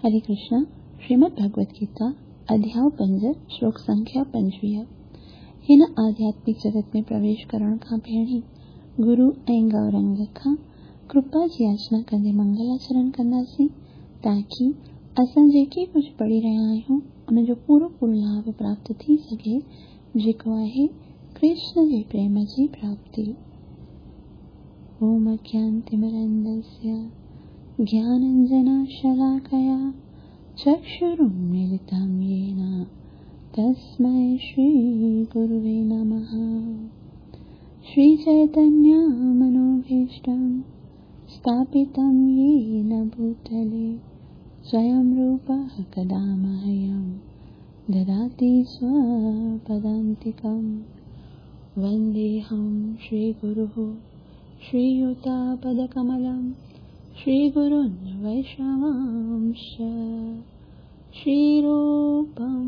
हरे कृष्णा। श्रीमद् भगवद गीता अध्याय 5 श्लोक संख्या 25। हिन आध्यात्मिक जगत में प्रवेश करण खां पहिरीं गुरु ऐं गौरंग खां कृपा जी याचना कंदे मंगलाचरण कंदासीं ताकि असां जेके कुछ पढ़ी रहिया आहियूं उन जो पूरो लाभ प्राप्त थी सघे, जेको आहे कृष्ण जे प्रेम जी प्राप्ति। ओम ज्ञानतिमिरन्दस्य ज्ञानाञ्जनशलाकया चक्षुरुन्मीलितं येन तस्मै श्रीगुरुवे नमः। श्रीचैतन्यमनोभीष्टं स्थापितं येन भूतले स्वयं रूपः कदा मह्यं ददाति स्वपदान्तिकं। वन्देऽहं श्रीगुरुः श्रीयुतापदकमलं श्रीगुरून् वैष्णवांश। श्रीरूपं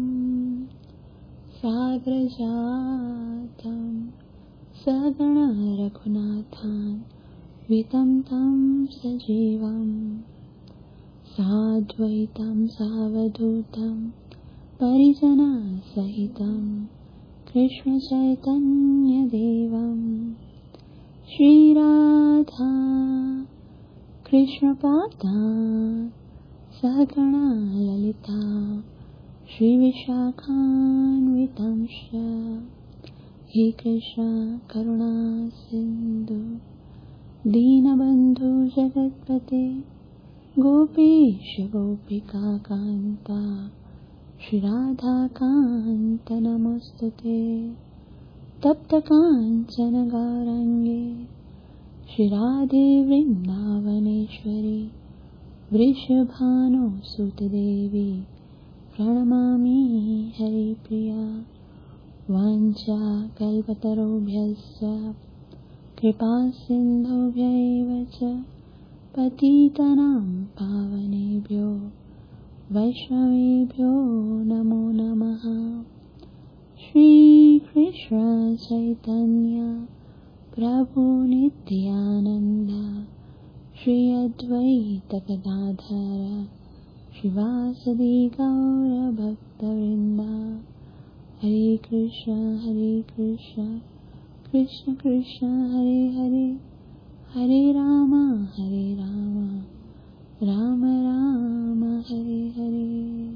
साग्रजातं सगण रघुनाथान्वितं तं सजीवं साद्वैतं सावधूतं परिजनसहितं कृष्णचैतन्यदेवं श्रीराधा कृष्णपादान् सहगण ललिता श्रीविशाखान्वितंश्च। हे कृष्ण करुणा सिन्धु दीनबन्धु जगत्पते गोपीश गोपिकान्ता श्रीराधाकान्त नमोस्तुते। तप्तकाञ्चन गौराङ्गे श्रीराधे वृन्दावनेश्वरी वृषभानुसुतदेवी प्रणमामि हरिप्रिया। वाञ्छाकल्पतरुभ्यश्च कृपासिन्धुभ्यैव च पतितानां पावनेभ्यो वैष्णवेभ्यो नमो नमः। श्रीकृष्ण चैतन्य प्रभु नित्यानंद श्री अद्वैत गदाधर श्रीवासदि गौर भक्तवृंदा। हरे कृष्ण कृष्ण कृष्ण हरे हरे, हरे राम राम राम हरे हरे।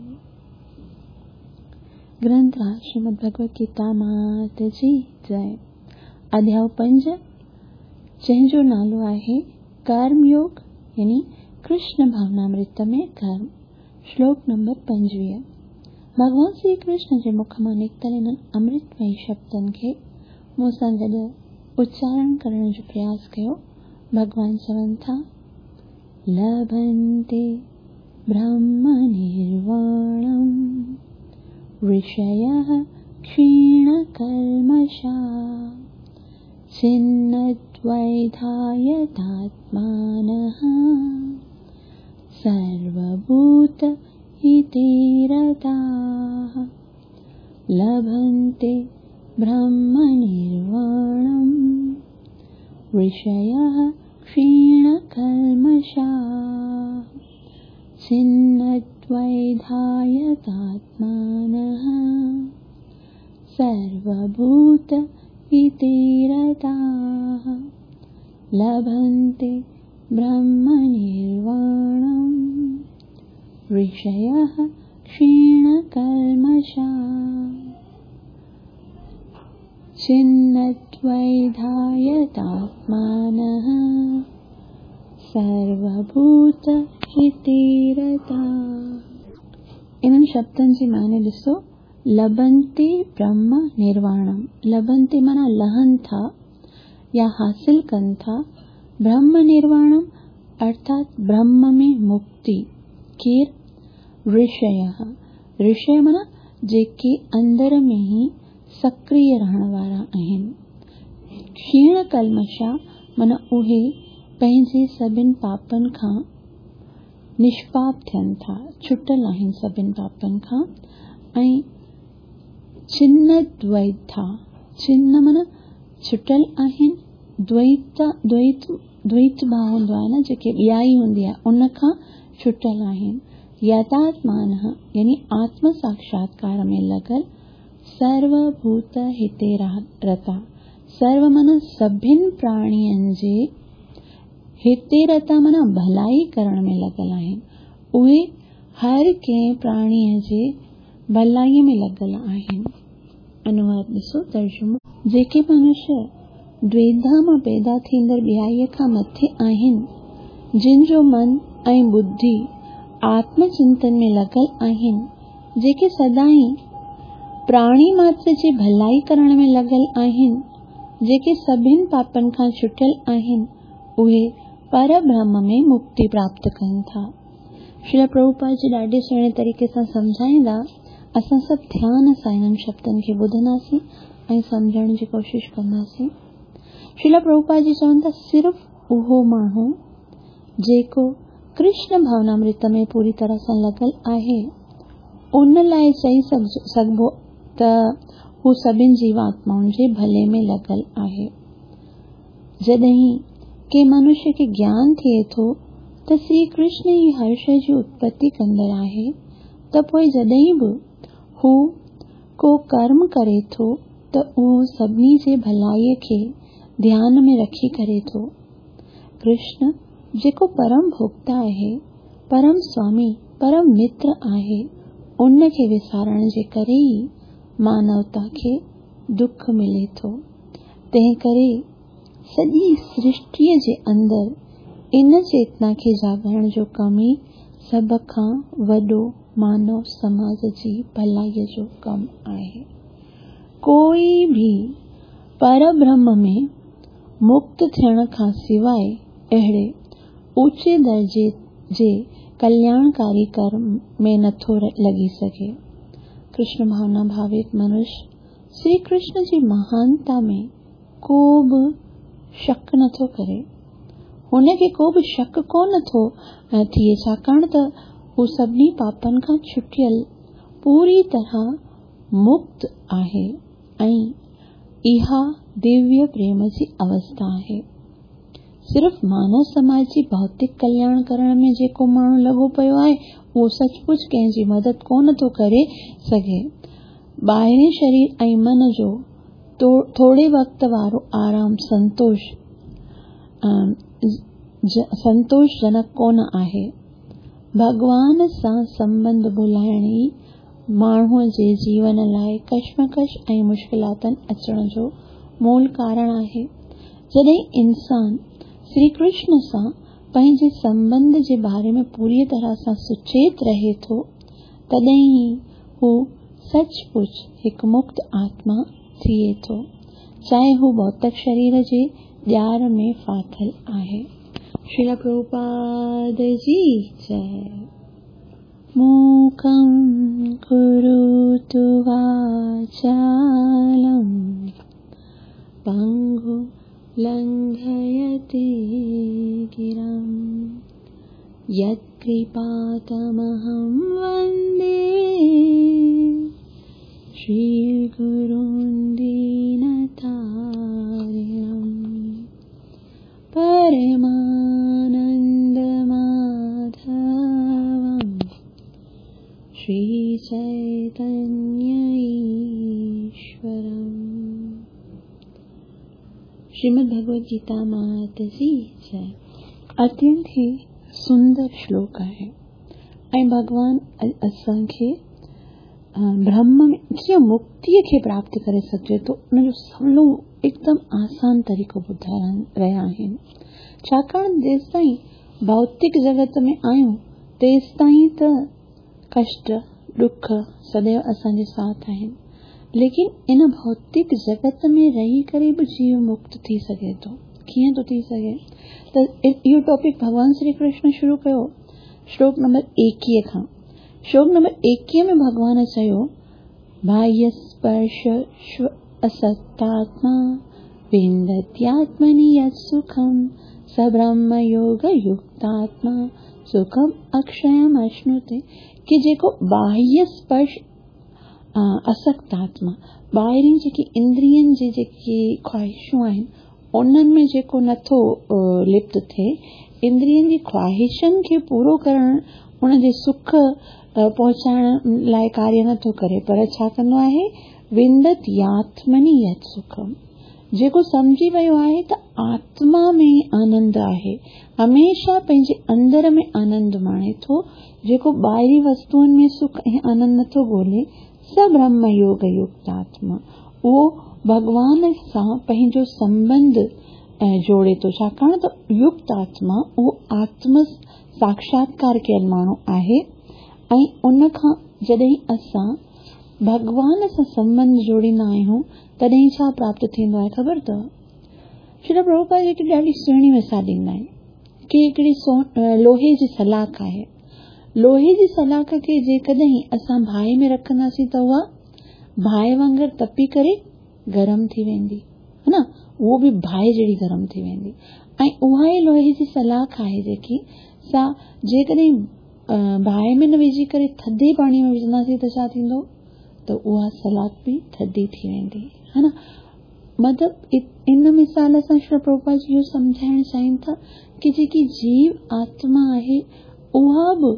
ग्रंथ श्रीमद् भगवद गीता मात जी जय। अध्याय 5 जंहिंजो नालो आहे कर्म योग यानी कृष्ण भावनामृत में कर्म। श्लोक नंबर 25। भगवान श्री कृष्ण जे मुख मां निकतल इन अमृतमय शब्दन खे मूंसां गॾु उच्चारण करण जो प्रयास कयो। भगवान चवनि था, लभन्ते ब्रह्म निर्वाणं ऋषयः क्षीणकल्मषा छिन्नद्वैधायतात्मानः सर्वभूत हिते रताः। लभन्ते ब्रह्म निर्वाणं ऋषयः क्षीणकल्मषाः छिन्नद्वैधायतात्मानः सर्वभूत हिते रताः। लभन्ते ब्रह्म निर्वाणं ऋषयः क्षीणकल्मषाः छिन्नद्वैधायतात्मानः सर्वभूत हिते रताः। इन्हनि शब्दनि जी माने ॾिसो। लभन्ते ब्रह्म निर्वाणम, लभन्ते माना लहन था या हासिल कन था। ब्रह्म निर्वाणम अर्थात ब्रह्म में मुक्ति। केर? ऋषयः, ऋषय माना जेके अंदर में ही सक्रिय रहण वारा आहिनि। क्षीण कल्मषा माना उहे पंहिंजे सभिनि पापनि खां निष्पाप थियनि था, छुटल आहिनि सभिनि पापनि खां। ऐं छिन्न द्वैता, छिन्न माना छुटल आहिनि, द्वैत भाव हूंदो आहे न, जेके ॿियाई हूंदी आहे उन खां छुटल आहिनि। यतात्मानः यानी आत्म साक्षात्कार में लगल सर्वभूत हिते रता सर्व मन सभिन प्राणियन जे हिते रता मन भलाई करण में लगल आहिनि। उहे हर कंहिं प्राणीअ जे भलाईअ में लगल आहिनि। अनुवाद ॾिसो तर्जुमो। जेके मनुष्य द्वेधा मां पैदा थींदड़ ॿियाईअ खां मथे आहिनि, जिन जो मन ऐं बुद्धि आत्मचिंतन में लगल आहिनि, जेके सदाई प्राणी मात्र जी भलाई करण में लगल आहिनि, जेके सभिनि पापनि खां छुटियल आहिनि, उहे पर ब्रह्म में मुक्ति प्राप्त कनि था। श्री प्रभुपाद जी ॾाढे सुहिणे तरीक़े सां सम्झाईंदा। असां सभु ध्यान सां इन्हनि शब्दनि खे ॿुधंदासीं ऐं सम्झण जी कोशिश कंदासीं। श्री प्रभुपाद जी चवनि था, सिर्फ़ उहो माण्हू जेको कृष्ण भावनामृत में पूरी तरह सां लॻल आहे, उन लाइ चई सघिबो त हू सभिनि जीवात्माउनि जे भले में लॻल आहे। जॾहिं के मनुष्य खे ज्ञान थिए थो त श्री कृष्ण ई हर शइ जी उत्पत्ति कंदड़ आहे, त पोइ जॾहिं बि हू को कर्म करे थो त उहो सभिनी जे भलाईअ खे ध्यान में रखी करे थो। कृष्ण जेको परम भोक्ता आहे, परम स्वामी, परम मित्र आहे, उन खे विसारण जे करे ई मानवता खे दुख मिले थो। तंहिं करे सॼी सृष्टिअ जे अंदरि इन चेतना खे जाॻण जो कम ई सभ खां वॾो मानव समाज जी भलाईअ जो कम आहे। कोई भी पर ब्रह्म में मुक्त थियण खां सिवाय अहिड़े ऊचे दर्जे जे कल्याणकारी कर्म में नथो लॻी सघे। कृष्ण भावना भावित मनुष्य श्री कृष्ण जी महानता में को बि शक नथो करे। हुनखे को बि शक कोन थो थिए, छाकाणि त हू सभिनी पापनि खां छुटियल पूरी तरह मुक्त आहे ऐं इहा दिव्य प्रेम जी अवस्था आहे। सिर्फ़ मानव समाज जी भौतिक कल्याण करण में जेको माण्हू लॻो पियो आहे, उहो सचमुच कंहिंजी मदद कोन थो करे सघे। ॿाहिरें शरीर ऐं मन जो थोड़े वक़्त वारो आराम संतोषजनक कोन आहे। भगवान सां संबंध भुलाइण ई माण्हूअ जे जीवन लाइ कश्मकश ऐं मुश्किलातनि अचण जो मूल कारण आहे। जॾहिं इंसान श्री कृष्ण सां पंहिंजे संबंध जे बारे में पूरी तरह सां सुचेत रहे थो, तॾहिं ई हू सचमुच हिकु मुक्त आत्मा थिए थो, चाहे हू भौतिक शरीर जे ॼार में फाथल आहे। श्रील प्रभुपाद जी जय। मूकं करोतु वाचालं पंगु लंघयते गिरं यत्कृपातमहं वन्दे श्रीगुरुं दीनतारिणं परमानन्दमाधवं श्रीचैतन्य ईश्वरम्। श्रीमद् भगवद गीता माता जी जय। अत्यंत ही सुंदर श्लोक आहे ऐं भगवान असांखे ब्रह्म में कीअं मुक्तिअ खे प्राप्त करे सघिजे थो, उनजो सवलो एकदम आसान तरीक़ो ॿुधाए रहिया आहिनि। छाकाणि जेसिताईं भौतिक जगत में आहियूं, तेसिताईं त कष्ट दुख सदैव असांजे साथ आहिनि, लेकिन इन भौतिक जगत में रही करे बि जीव मुक्त थी सघे थो। कीअं थो थी सघे? त इहो टॉपिक भगवान श्री कृष्ण शुरू कयो श्लोक नंबर 21 खां। श्लोक नंबर 21 में भगवान चयो, बाह्य स्पर्श असक्तात्मा विन्दत्यात्मनि यत् सुखं स ब्रह्म योग युक्तात्मा सुखम अक्षयम अश्नुते। कि जेको बाह्य स्पर्श असक्तात्मा, ॿाहिरीं जेकी इंद्रियनि जी जेकी ख्वाहिशूं आहिनि, उन्हनि में जेको नथो लिप्त थिए, इंद्रियनि जी ख्वाहिशनि खे पूरो करण उनजे सुख पहुचाइण लाइ कार्य नथो करे, पर छा कंदो आहे, विंदत यात्मनि यत् सुखम, जेको सम्झी वियो आहे त आत्मा में आनंद आहे, हमेशा पंहिंजे अंदर में आनंद माणे थो, जेको ॿाहिरी वस्तुअनि में सुख ऐं आनंद नथो ॻोल्हे, स ब्रह्म योग युक्त आत्मा, उहो भगवान सां पंहिंजो संबंध जोड़े थो। छाकाणि त युक्त आत्मा उहो आत्म साक्षात्कार कयल माण्हू आहे। ऐं उन खां जॾहिं असां भगवान सां संबंध जोड़ींदा आहियूं तॾहिं छा प्राप्त थींदो आहे ख़बर अथव? श्री प्रभुपाद जी ॾाढी सुहिणी मिसाल ॾींदा आहिनि कि हिकिड़ी लोहे जी सलाख आहे। लोहे जी सलाख खे जेकॾहिं असां बाहि में रखंदासीं त उहा बाहि वांगुरु तपी करे गरम थी वेंदी, है न, उहो बि बाहि जहिड़ी गरम थी वेंदी। ऐं उहा ई लोहे जी सलाख आहे जेकी सा जेकॾहिं बाहि में न विझी करे थधे पाणी में विझंदासीं त छा थींदो, त उहा सलाख बि थधी थी वेंदी, है न। मतिलबु इन मिसाल सां श्री प्रभुपाद जी इहो सम्झाइण चाहिनि था कि जेकी जीव आत्मा आहे उहा बि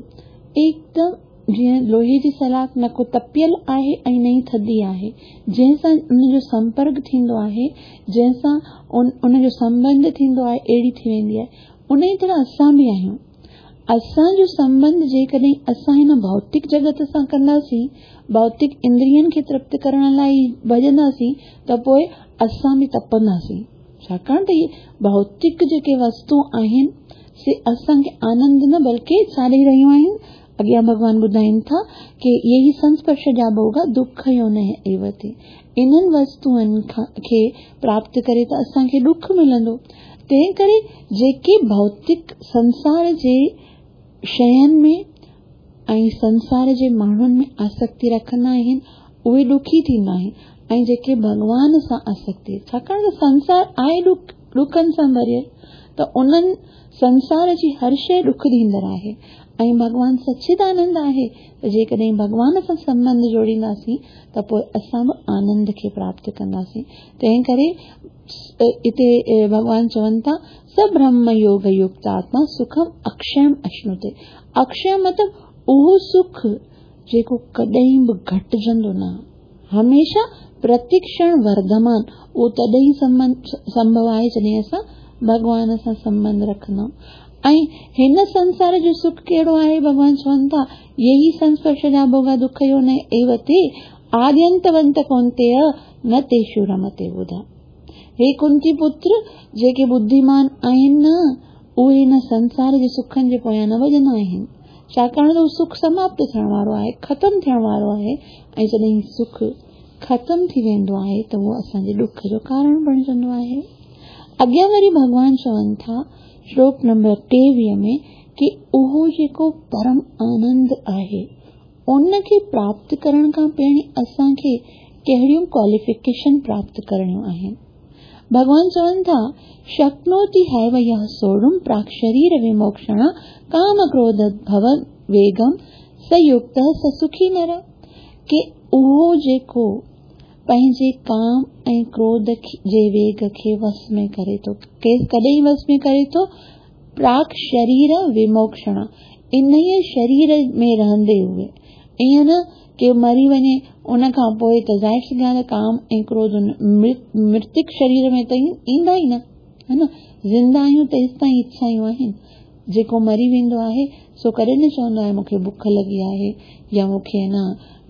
एकदम जीअं लोहे जी सलाख न को तपियल आहे ऐं न ई थधी आहे, जंहिंसां उनजो संपर्क थींदो आहे, जंहिंसां उनजो संबंध थींदो आहे, अहिड़ी थी वेंदी आहे। उन ई तरह असां बि आहियूं। असांजो संबंध जेकॾहिं असां हिन भौतिक जगत सां कंदासीं, भौतिक इंद्रियनि खे तृप्त करण लाइ भॼंदासीं, त पोइ असां बि तपंदासीं। छाकाणि त इहे भौतिक जेके वस्तु आहिनि से असांखे आनंद न बल्कि छा ॾेई रहियूं आहिनि। अॻियां भगवान ॿुधाइनि था कि ये ही संस्पर्श जा भोगा दुख यो न एव ते, इन्हनि वस्तुअनि खे प्राप्त करे त असांखे दुख मिलंदो। तंहिं करे जेके भौतिक संसार जे शयुनि में ऐं संसार जे माण्हुनि में आसक्ति रखंदा आहिनि उहे दुखी थींदा आहिनि, ऐं जेके भगवान सां आसक्ति, छाकाणि त संसार आहे दुखनि सां भरियल, त उन्हनि संसार जी हर शइ दुख ॾींदड़ आहे। ऐं भगवान सच्चिदानंद आहे, त जेकॾहिं भगवान सां संबंध जोड़ींदासीं त पोइ असां बि आनंद खे प्राप्त कंदासीं। तंहिं करे हिते भगवान चवनि था स ब्रह्म योग युक्त आत्मा सुखम अक्षयम अश्नुते। अक्षय मतिलबु उहो सुख जेको कॾहिं बि घटिजंदो न, हमेशा प्रतिक्षण वर्धमान, उहो तॾहिं संभव आहे जॾहिं असां भगवान सां संबंध रखंदा। ऐं हिन संसार जो सुख कहिड़ो आहे, भगवान चवनि था यही संस्पर्श जा भोगा दुख यो न एव ते आद्यंतवंत कौन्तेय न तेषु रमते बुधा। हे कुंती पुत्र, जेके बुद्धिमान आहिनि न उहे हिन संसार जे सुखनि जे पोयां न भॼंदा आहिनि, छाकाणि त उहो सुख समाप्त थियण वारो आहे, ख़तम थियण वारो आहे। ऐं जॾहिं सुख ख़तम थी वेंदो आहे त उहो असांजे दुख जो कारण बणिजंदो आहे। अॻियां वरी भगवान चवनि था श्लोक नंबर 23 में कि उहो जेको परम आनंद आहे उन खे प्राप्त करण खां पहिरीं असांखे कहिड़ियूं क्वालिफिकेशन प्राप्त करणियूं आहिनि। भगवान चवनि था शक्नोति हैव यः सोढुम प्राक् शरीर विमोक्षण काम क्रोध भव वेगम स युक्तः स सुखी नर, कि उहो जेको पंहिंजे काम ऐं क्रोध जे वेग खे वस में करे थो, कॾहिं वस में करे थो, प्राक शरीर विमोक्षण, इन शरीर में रहंदे हुए, ईअं न कि मरी वञे उन खां पोइ त ज़ाहिर सी ॻाल्हि काम ऐं क्रोध मृतिक शरीर में त ईंदा ई न, है न। ज़िंदा आहियूं तेसि ताईं इच्छायूं आहिनि, जेको मरी वेंदो आहे सो कॾहिं न चवंदो आहे मूंखे बुख लॻी आहे या मूंखे न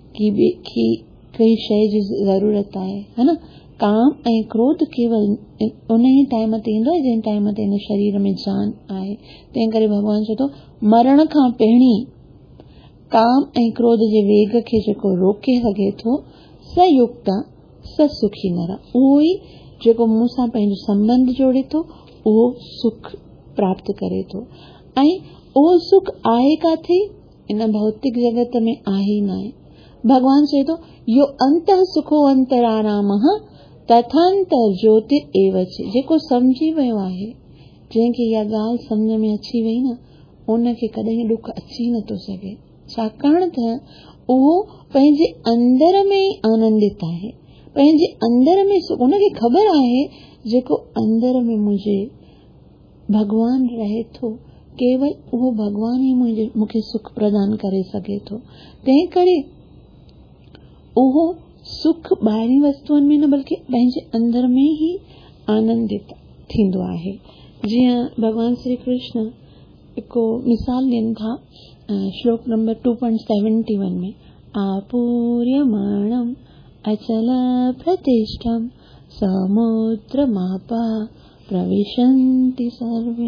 कई शइ जी ज़रूरत आहे, है न। काम ऐं क्रोध केवल उन ई टाइम ते ईंदो आहे जंहिं टाइम ते इन शरीर में जान आहे। तंहिं करे भगवान चए थो मरण खां पहिरीं काम ऐं क्रोध जे वेग खे जेको रोके सघे थो स युक्त स सुखी नर, उहो ई जेको मूं सां पंहिंजो संबंध जोड़े थो उहो सुख प्राप्त करे थो। ऐं उहो सुख आहे काथे, इन भौतिक जगत में आहे ई न आहे। भगवान चए थो यो अंतः सुखो अंतरारामः तथांतर ज्योतिर एवच, जेको सम्झी वियो आहे, जंहिंखे इहा ॻाल्हि सम्झ में अची वई न उनखे कॾहिं दुख अची नथो सघे, छाकाणि त उहो पंहिंजे अंदर में ई आनंदित आहे, पंहिंजे अंदर में उनखे ख़बर आहे जेको अंदर में मुंहिंजे भगवान रहे थो, केवल उहो भगवान ई मूंखे सुख प्रदान करे सघे थो। तंहिं करे उहो सुख ॿाहिरी वस्तुअनि में न बल्कि पंहिंजे अंदर में ई आनंदित थींदो आहे। जीअं भगवान श्री कृष्ण को मिसाल ॾियनि था श्लोक नंबर 2.71 में, आपूर्यमाणम अचल प्रतिष्ठम समुद्रमापा प्रविशन्ति सर्वे।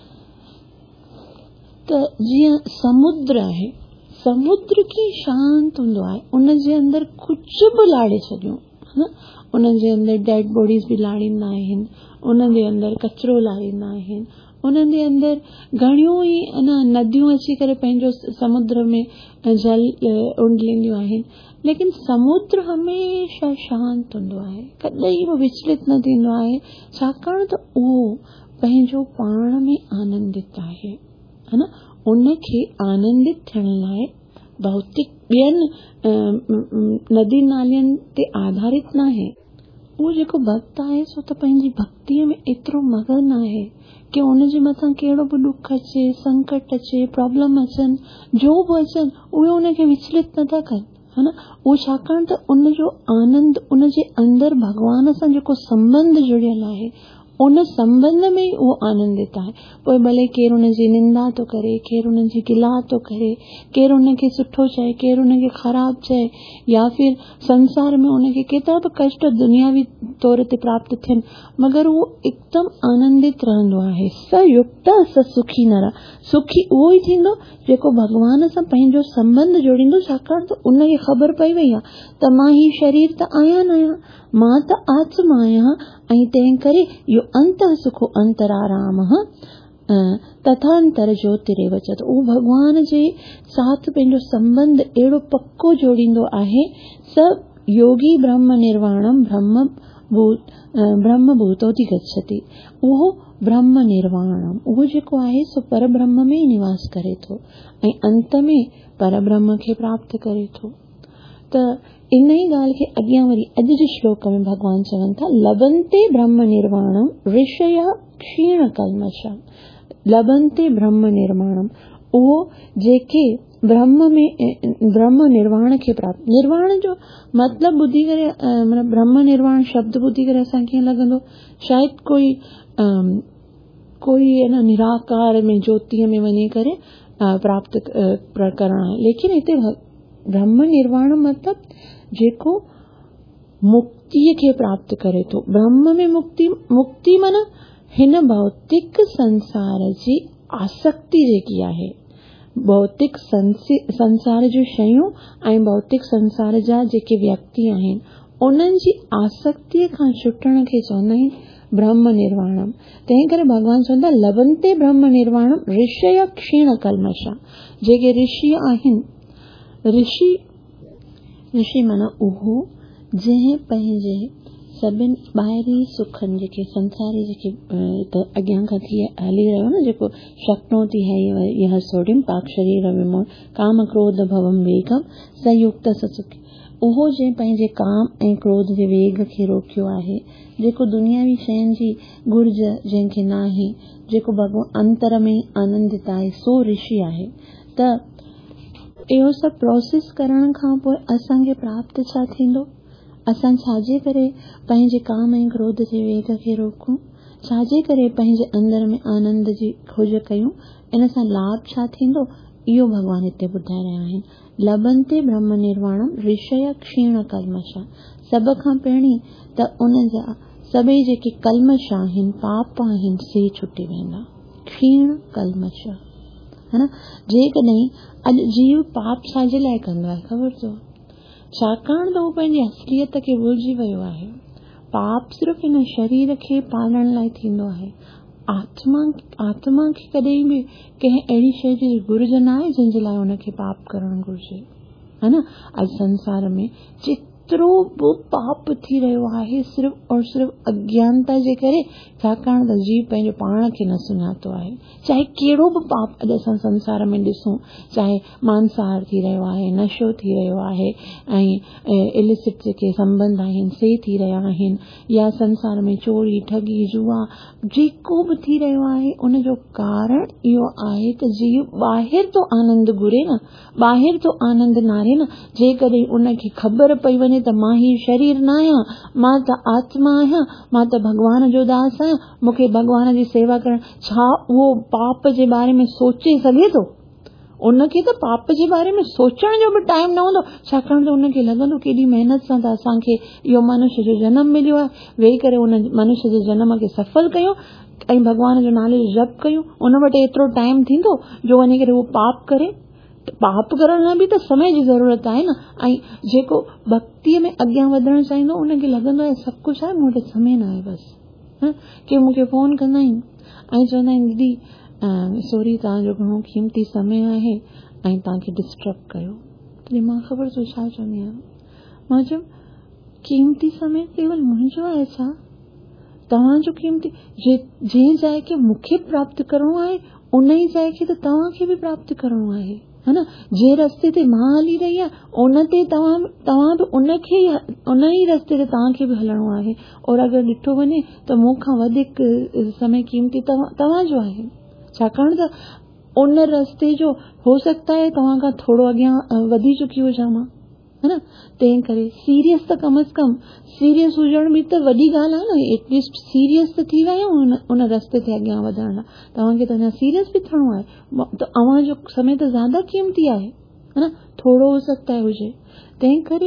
त जीअं समुद्र आहे, समुद्र की शांत हूंदो आहे, उन जे अंदर कुझु बि लाड़े छॾियो, उन जे अंदर डेड बॉडीज बि लाड़ींदा आहिनि, उन जे अंदर कचिरो लाड़ींदा आहिनि, उन जे अंदर घणियूं ई नदियूं अची करे पंहिंजो समुद्र में जल उंडलींदियूं आहिनि, लेकिन समुद्र हमेशह शांत हूंदो आहे, कॾहिं बि विचलित न थींदो आहे, छाकाणि त उहो पंहिंजो पाण में आनंदित आहे, है न। उनखे आनंदित थियण लाइ भौतिक ॿियनि नदी नालियुनि ते आधारित न आहे। उहो जेको भक्त आहे सो त पंहिंजी भक्तीअ में एतिरो मगन आहे कि उन जे मथां कहिड़ो बि दुख अचे, संकट अचे, प्रॉब्लम अचनि, जो बि अचनि, उहे उनखे विचलित नथा कनि, है न। उहो छाकाणि त उनजो आनंद, उन जे अंदरि भगवान सां जेको संबंध जुड़ियल आहे, उन संबंध में ई उहो आनंदित आहे। पोइ भले केरु उन जी निंदा थो करे, केरु उन जी गिला थो करे, केरु उनखे सुठो चए, केरु उनखे ख़राब चए, या फिर संसार में उनखे केतिरा बि कष्ट दुनियावी तौर ते प्राप्त थियनि, मगर उहो हिकदमि आनंदित रहंदो आहे। स युक्त स सुखी नर, सुखी उहो ई थींदो जेको भगवान सां पंहिंजो संबंध जोड़ींदो, छाकाणि त उनखे ख़बर पई वई आहे त मां ही शरीर त आहियां न आहियां, मां त आत्मा आहियां, ऐं तंहिं करे इहो अंतः सुखो अंतरारामः तथांतर ज्योतिरेव च। उहो भगवान जे साथ पंहिंजो संबंध अहिड़ो पक्को जोड़ींदो आहे। सब योगी ब्रह्म निर्वाणम ब्रह्म भूतोति गच्छति। उहो ब्रह्म निर्वाणम, उहो जेको आहे सो पर ब्रह्म में निवास करे थो ऐं अंत में पर ब्रह्म खे प्राप्त करे थो। त इन ई ॻाल्हि खे अॻियां वरी अॼु जे श्लोक में भगवान चवनि था, लभन्ते ब्रह्म निर्वाणम ऋषय क्षीण कल्मषम। लभन्ते ब्रह्म निर्वाणम, उहो जेके ब्रह्म निर्वाण खे प्राप्त। निर्वाण जो मतलब ॿुधी करे मतलब ब्रह्म निर्वाण शब्द ॿुधी करे असांखे कीअं लॻंदो शायदि कोई निराकार में ज्योतिअ में वञी करे प्राप्त करणु आहे, लेकिन हिते ब्रह्म निर्वाण मतलब जेको मुक्तिअ खे प्राप्त करे थो। ब्रह्म में मुक्ति माना हिन भौतिक संसार जी आसक्ति जेकी आहे, भौतिक संसार जूं शयूं ऐं भौतिक संसार जा जेके व्यक्ति आहिनि, उन्हनि जी आसक्तिअ खां छुटण खे चवंदा आहिनि ब्रह्म निर्वाणम। तंहिं करे भगवान चवंदा लभन्ते ब्रह्म निर्वाणम ऋषय क्षीण कल्मषा। जेके ऋषि आहिनि, ऋषि माना उहो जंहिं पंहिंजे सभिनि ॿाहिरी सुखनि जेके संसारी जेके अॻियां खां थी हली रहियो न, जेको शक्नोति है यह सोढ़िम पाक शरीर विमोह काम क्रोध भवम वेगम संयुक्त ससुखी। उहो जंहिं पंहिंजे काम ऐं क्रोध जे वेग खे रोकियो आहे, जेको दुनियावी शयुनि जी घुर्ज जंहिंखे न आहे, जेको भगवान अंतर में आनंदित आहे, सो ऋषि आहे। त इहो सभु प्रोसेस करण खां पोइ असांखे प्राप्त छा थींदो? असां छाजे करे पंहिंजे काम ऐं क्रोध जे वेग खे रोकूं, छाजे करे पंहिंजे अंदर में आनंद जी खोज कयूं, इन सां लाभ छा थींदो, इहो भगवान हिते ॿुधाए रहिया आहिनि। लभन्ते ब्रह्म निर्वाणम ऋषय क्षीण कल्मषा। सभ खां पहिरीं त उन जा सभई जेके कल्मश आहिनि, पाप आहिनि, से छुटी वेंदा। क्षीण कल्मष, है न। जेकॾहिं अॼु जीव पाप छाजे लाइ कंदो आहे ख़बर अथव? छाकाणि त उहो पंहिंजी असलियत खे भुलिजी वियो आहे। पाप सिर्फ़ु हिन शरीर खे पालण लाइ थींदो आहे। आत्मा खे कॾहिं बि कंहिं अहिड़ी शइ जी घुर्ज न आहे जंहिंजे लाइ हुनखे पाप करणु घुर्जे, है न। अॼु संसार में केतिरो बि पाप थी रहियो आहे सिर्फ़ और सिर्फ़ अज्ञानता जे करे, छाकाणि त जीव पंहिंजो पाण खे न सुञातो आहे। चाहे कहिड़ो बि पाप अॼु असां संसार में ॾिसूं, चाहे मांसाहार थी रहियो आहे, नशो थी रहियो आहे, ऐं इलिसिट जेके संबंध आहिनि से थी रहिया आहिनि, या संसार में चोरी ठगी जुआ जेको बि थी रहियो आहे, उन जो कारण इहो आहे त जीव ॿाहिरि तो आनंद घुरे न, ॿाहिरि तो आनंद नारे न। जेकॾहिं उनखे ख़बर पई वञे त मां ही शरीर न आहियां, मां त आत्मा आहियां, मां त भगवान जो दास आहियां, मूंखे भगवान जी सेवा करण, छा उहो पाप जे बारे में सोचे सघे थो? उनखे त पाप जे बारे में सोचण जो बि टाइम न हूंदो, छाकाणि त उनखे लॻंदो केॾी महिनत सां त असांखे इहो मनुष्य जो जनम मिलियो आहे, वेही करे उन मनुष्य जे जनम खे सफल कयूं ऐं भगवान जो नाले जो जप कयूं। उन वटि एतिरो टाइम थींदो जो वञी करे उहो पाप करे? पाप करण लाइ बि त समय जी ज़रूरत आहे न। ऐं जेको भक्तीअ में अॻियां वधणु चाहींदो उनखे लॻंदो आहे सभु कुझु आहे, मूं वटि समय न आहे बसि। के मूंखे फोन कंदा आहिनि ऐं चवंदा आहिनि दीदी सॉरी तव्हांजो घणो क़ीमती समय आहे ऐं तव्हांखे डिस्टर्ब कयो। तॾहिं मां ख़बर थो छा चवंदी आहियां, मां चयो क़ीमती समय केवल मुंहिंजो आहे छा? तव्हांजो क़ीमती जंहिं जाइ खे मूंखे प्राप्त करणो आहे उन ई जाइ खे त तव्हांखे बि प्राप्त करणो आहे, है न। जे रस्ते ते मां हली रही आहियां उन ते तव्हां बि उन ई रस्ते ते तव्हांखे बि हलणो आहे। और अगरि ॾिठो वञे त मूंखां वधीक समय क़ीमती तव्हांजो आहे, छाकाणि त उन रस्ते जो हो सकता है तव्हां खां थोरो अॻियां वधी चुकी हुजां मां, है न। तंहिं करे सीरियस त कम अज कम सीरियस हुजण बि त वॾी ॻाल्हि आहे न। एटलीस्ट सीरियस त थी विया उन रस्ते ते अॻियां वधण लाइ। तव्हांखे त अञा सीरियस बि थियणो आहे, त अव्हांजो समय त ज़्यादा क़ीमती आहे, है न। थोरो हो सकता है हुजे। तंहिं करे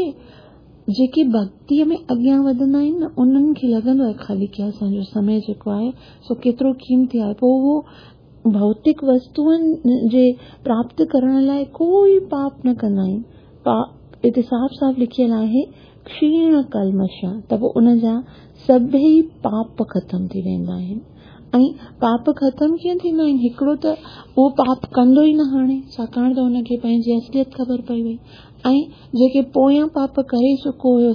जेके भक्तीअ में अॻियां वधंदा आहिनि न, उन्हनि खे लॻंदो आहे खाली कि असांजो समय जेको आहे सो केतिरो क़ीमती आहे। पोइ उहो भौतिक वस्तुअनि जे प्राप्त करण लाइ कोई पाप न कंदा आहिनि। हिते साफ़ साफ़ लिखियल आहे क्षीण कल्मश, त पोइ उन जा सभई पाप ख़तम थी वेंदा आहिनि। ऐं पाप ख़तम कीअं थींदा आहिनि? हिकिड़ो त उहो पाप कंदो ई न हाणे, छाकाणि त उनखे पंहिंजी असलियत ख़बर पई वई। ऐं जेके पोयां पाप करे चुको हुयो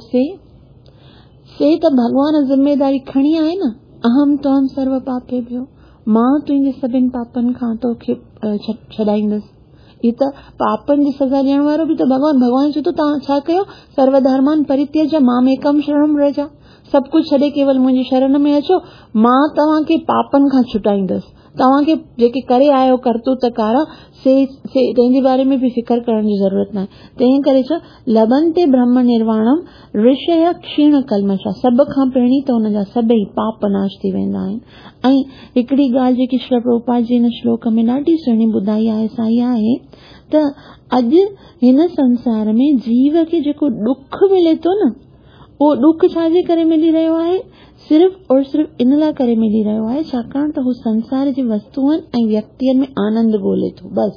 से त भगवान ज़िम्मेदारी खणी आहे न। अहम त्वं सर्व पापेभ्यो, मां तुंहिंजे सभिनि पापनि खां तोखे छॾाईंदसि। ही त पापनि जी सज़ा ॾियण वारो बि त भगवान चए थो तव्हां छा कयो? सर्वधर्मान परित्यज्य मामेकम शरणं व्रज, सभु कुझु छॾे केवल मुंहिंजी शरण में अचो, मां तव्हांखे पापनि खां छुटाईंदसि। तव्हांखे जेके करे आयो करतूत कारा से तंहिंजे बारे में बि फिकर करण जी ज़रूरत न आहे। तंहिं करे छा लभन्ते ब्रह्म निर्वाणम ऋषय क्षीण कल्मश, सभ खां पहिरीं त हुन जा सभई पाप नाश थी वेंदा आहिनि। ऐं हिकिड़ी ॻाल्हि जेकी श्री प्रभुपाद जी हिन श्लोक में ॾाढी सुहिणी ॿुधाई आहे सा इहा आहे त अॼु हिन संसार में जीव खे जेको दुख मिले थो न, उहो दुख छाजे करे मिली रहियो आहे? सिर्फ़ और सिर्फ़ इन लाइ करे मिली रहियो आहे छाकाणि त हू संसार जी वस्तुअनि ऐं व्यक्तियुनि में आनंद ॻोल्हे थो। बस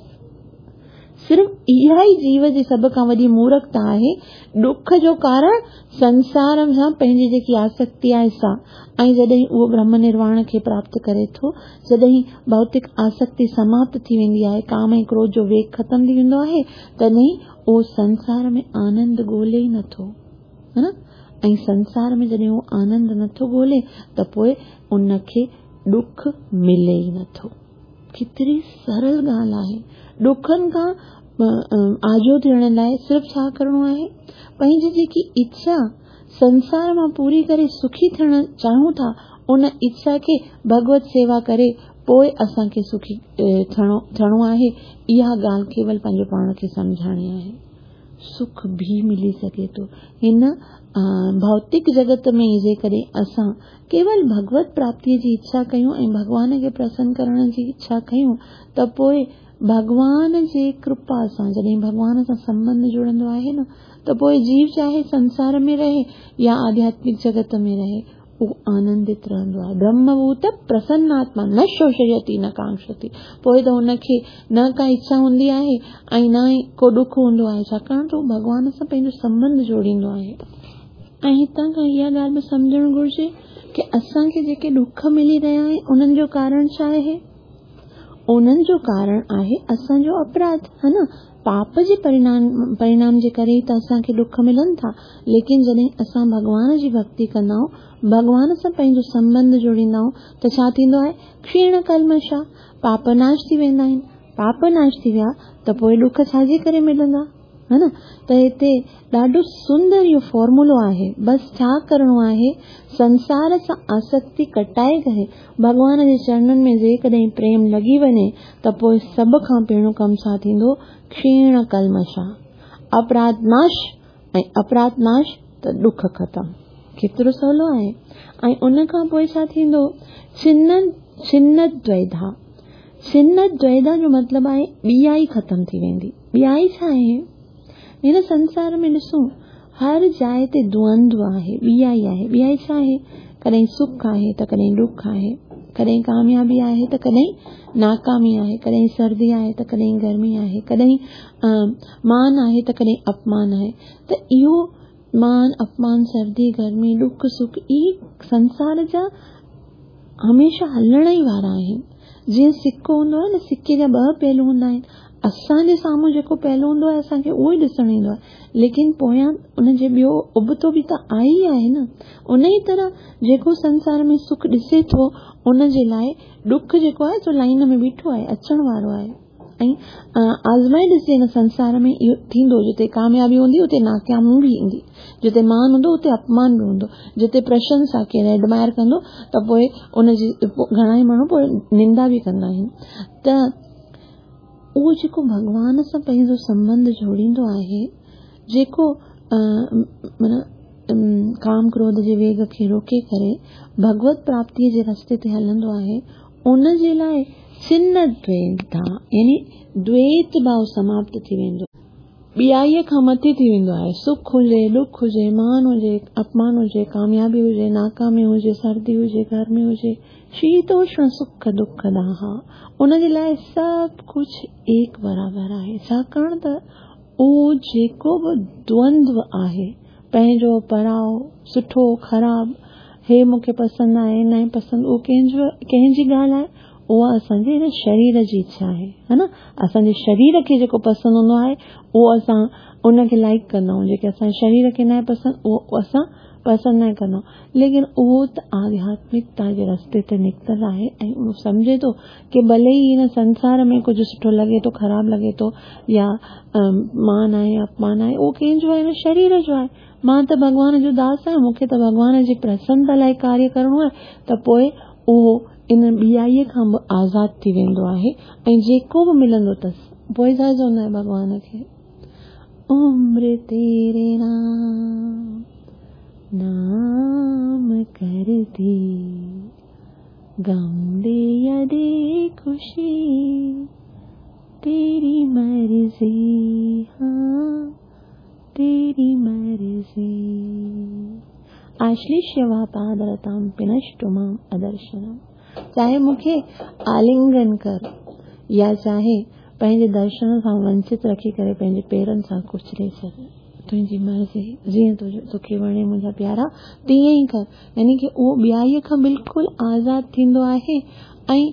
सिर्फ़ इहा ई जीव जी सभ खां वॾी मूर्खता आहे। दुख जो कारण संसार सां पंहिंजी जेकी आसक्ति आहे सा, ऐं जॾहिं उहो ब्रह्म निर्वाण खे प्राप्त करे थो, जॾहिं भौतिक आसक्ति समाप्त थी वेंदी आहे, काम ऐं क्रोध जो वेग ख़तम थी वेंदो आहे, तॾहिं उहो संसार में आनंद ॻोल्हे ई नथो, है न। ऐं संसार में जॾहिं उहो आनंद नथो ॻोल्हे त पोइ उनखे दुख मिले ई नथो। केतिरी सरल ॻाल्हि आहे। दुखनि खां आजो थियण लाइ सिर्फ़ छा करणो आहे? पंहिंजी जेकी इच्छा संसार मां पूरी करे सुखी थियण चाहियूं था, उन इच्छा खे भगवत सेवा करे पोइ असांखे सुखी थियणो आहे। इहा ॻाल्हि केवल पंहिंजो पाण खे सम्झाइणी आहे। सुख भी मिली सघे थो हिन भौतिक जगत में। जेकॾहिं असां केवल भगवत प्राप्तिअ जी इच्छा कयूं ऐं भगवान खे प्रसन्न करण जी इच्छा कयूं त पोइ भगवान जे कृपा सां जॾहिं भगवान सां संबंध जुड़ंदो आहे न, त पोइ जीव चाहे संसार में रहे या आध्यात्मिक जगत में रहे, उहो आनंदित रहंदो आहे। ब्रह्मभूत प्रसन्नात्मा न शोषयति न कांक्षति। पोइ त हुनखे न का इच्छा हूंदी आहे ऐं न को दुख हूंदो आहे, छाकाणि त भगवान सां पंहिंजो संबंध जोड़ींदो आहे। ऐं हितां खां इहा ॻाल्हि बि सम्झणु घुरिजे कि असांखे जेके दुख मिली रहिया आहिनि उन्हनि जो कारण छा आहे? उन्हनि जो कारण आहे असांजो अपराध, है न। पाप जे परिणाम जे करे त असांखे दुख मिलनि था, लेकिन जॾहिं असां भगवान जी भक्ति कंदा आहियूं, भगवान सां पंहिंजो संबंध जोड़ींदा आहियूं, त छा थींदो आहे? क्षीण कल्मषा, पाप नाश थी वेंदा आहिनि। पाप नाश थी विया त पोइ दुख छाजे करे मिलंदा, है न? त हिते ॾाढो सुंदर इहो फॉर्मूलो आहे। बस छा करणो आहे? संसार सां आसक्ति कटाए करे भगवान जे चरणनि में जेकॾहिं प्रेम लॻी वञे त पोइ सभ खां पहिरियों कमु छा थींदो? क्षीण कल्मषा, अपराध नाश, ऐं अपराध नाश त दुख ख़तम। केतिरो सवलो आहे। ऐं उन खां पोइ छा थींदो? छिन्न द्वैधा। छिन्न द्वैधा जो मतिलबु आहे ॿियाई ख़तम थी वेंदी। ॿियाई छा आहे? हिन संसार में ॾिसूं हर जाइ ते द्वंद्व आहे, ॿियाई आहे। ॿियाई छा आहे? कॾहिं सुख आहे त कॾहिं दुख आहे, कॾहिं कामयाबी आहे त कॾहिं नाकामी आहे, कॾहिं सर्दी आहे त कॾहिं गर्मी आहे, कॾहिं मान आहे त कॾहिं अपमान आहे। त इहो मान अपमान, सर्दी गर्मी, दुख सुख, इहे संसार जा हमेशा हलण ई वारा आहिनि। जीअं सिक्को हूंदो आहे न, सिक्के जा 2 पहलू हूंदा आहिनि। असांजे साम्हूं जेको पहलू हूंदो आहे असांखे उहो ई ॾिसणु ईंदो आहे, लेकिन पोयां उनजे ॿियो उबतो बि त आहे ई आहे न। उन ई तरह जेको संसार में सुख ॾिसे थो, उन जे लाइ दुख जेको आहे सो लाइन में बीठो आहे, अचण वारो आहे। ऐं आज़माए ॾिसे, हिन संसार में इहो थींदो, जिते कामयाबी हूंदी उते नाकामी बि ईंदी, जिते मान हूंदो उते अपमान बि हूंदो, जिते प्रशंसा केरु एडमायर कंदो त पोइ उनजी घणा ई माण्हू पोइ निंदा बि कंदा आहिनि। त उहो जेको भगवान सां पंहिंजो संबंध जोड़ींदो आहे, जेको काम क्रोध जे वेग खे रोके करे भगवत प्राप्तिअ जे रस्ते ते हलंदो आहे, उन जे लाइ छिन्न द्वैधा यानी द्वैत भाव समाप्त थी वेंदो, ॿियाईअ खां मथे थी वेंदो आहे। सुख हुजे, दुख हुजे, मान हुजे, अपमान हुजे, कामयाबी हुजे, नाकामी हुजे, सर्दी हुजे, गर्मी हुजे, शीतोष्ण सुख दुख दाहा, उन जे लाइ सभु कुझु एक बराबर आहे। छाकाणि त उहो जेको बि द्वंद्व आहे, पंहिंजो पराओ, सुठो ख़राब, हे मूंखे पसंदि आहे न पसंदि, उहो कंहिंजी ॻाल्हि आहे? उहा असांजे हिन शरीर जी इच्छा आहे, है न? असांजे शरीर खे जेको पसंदि हूंदो आहे उहो असां उनखे लाइक कंदा आहियूं, जेके असांजे शरीर खे न पसंदि उहो असां पसंदि न कंदा आहियूं। लेकिन उहो त आध्यात्मिकता जे रस्ते ते निकितल आहे ऐं उहो सम्झे थो कि भले ई हिन संसार में कुझु सुठो लॻे थो, ख़राबु लॻे थो, या मान आहे, अपमान आहे, उहो कंहिंजो आहे? हिन शरीर जो आहे। मां त भॻवान जो दास आहियां, मूंखे त भॻवान जी प्रसन्नता लाइ कार्य करणो आहे, त पोइ उहो इन ॿियाईअ खां बि आज़ाद थी वेंदो आहे। ऐं जेको बि मिलंदो अथसि पोइ छा चवंदा आहे भॻवान खे? उम्र तेरे नाम करती, गम दे या दे खुशी, तेरी मर्जी, हाँ तेरी मर्जी। आश्लिष्य वा पादरताम पिनष्टु माम अदर्शनम। चाहे मूंखे आलिंगन कर या चाहे पंहिंजे दर्शन सां वंचित रखी करे पंहिंजे पेरनि सां कुचले छॾ, तुंहिंजी मर्ज़ी, जीअं तोखे वणे मुंहिंजा प्यारा तीअं ई कर। यानी कि उहो ॿियाईअ खां बिल्कुलु आज़ाद थींदो आहे। ऐं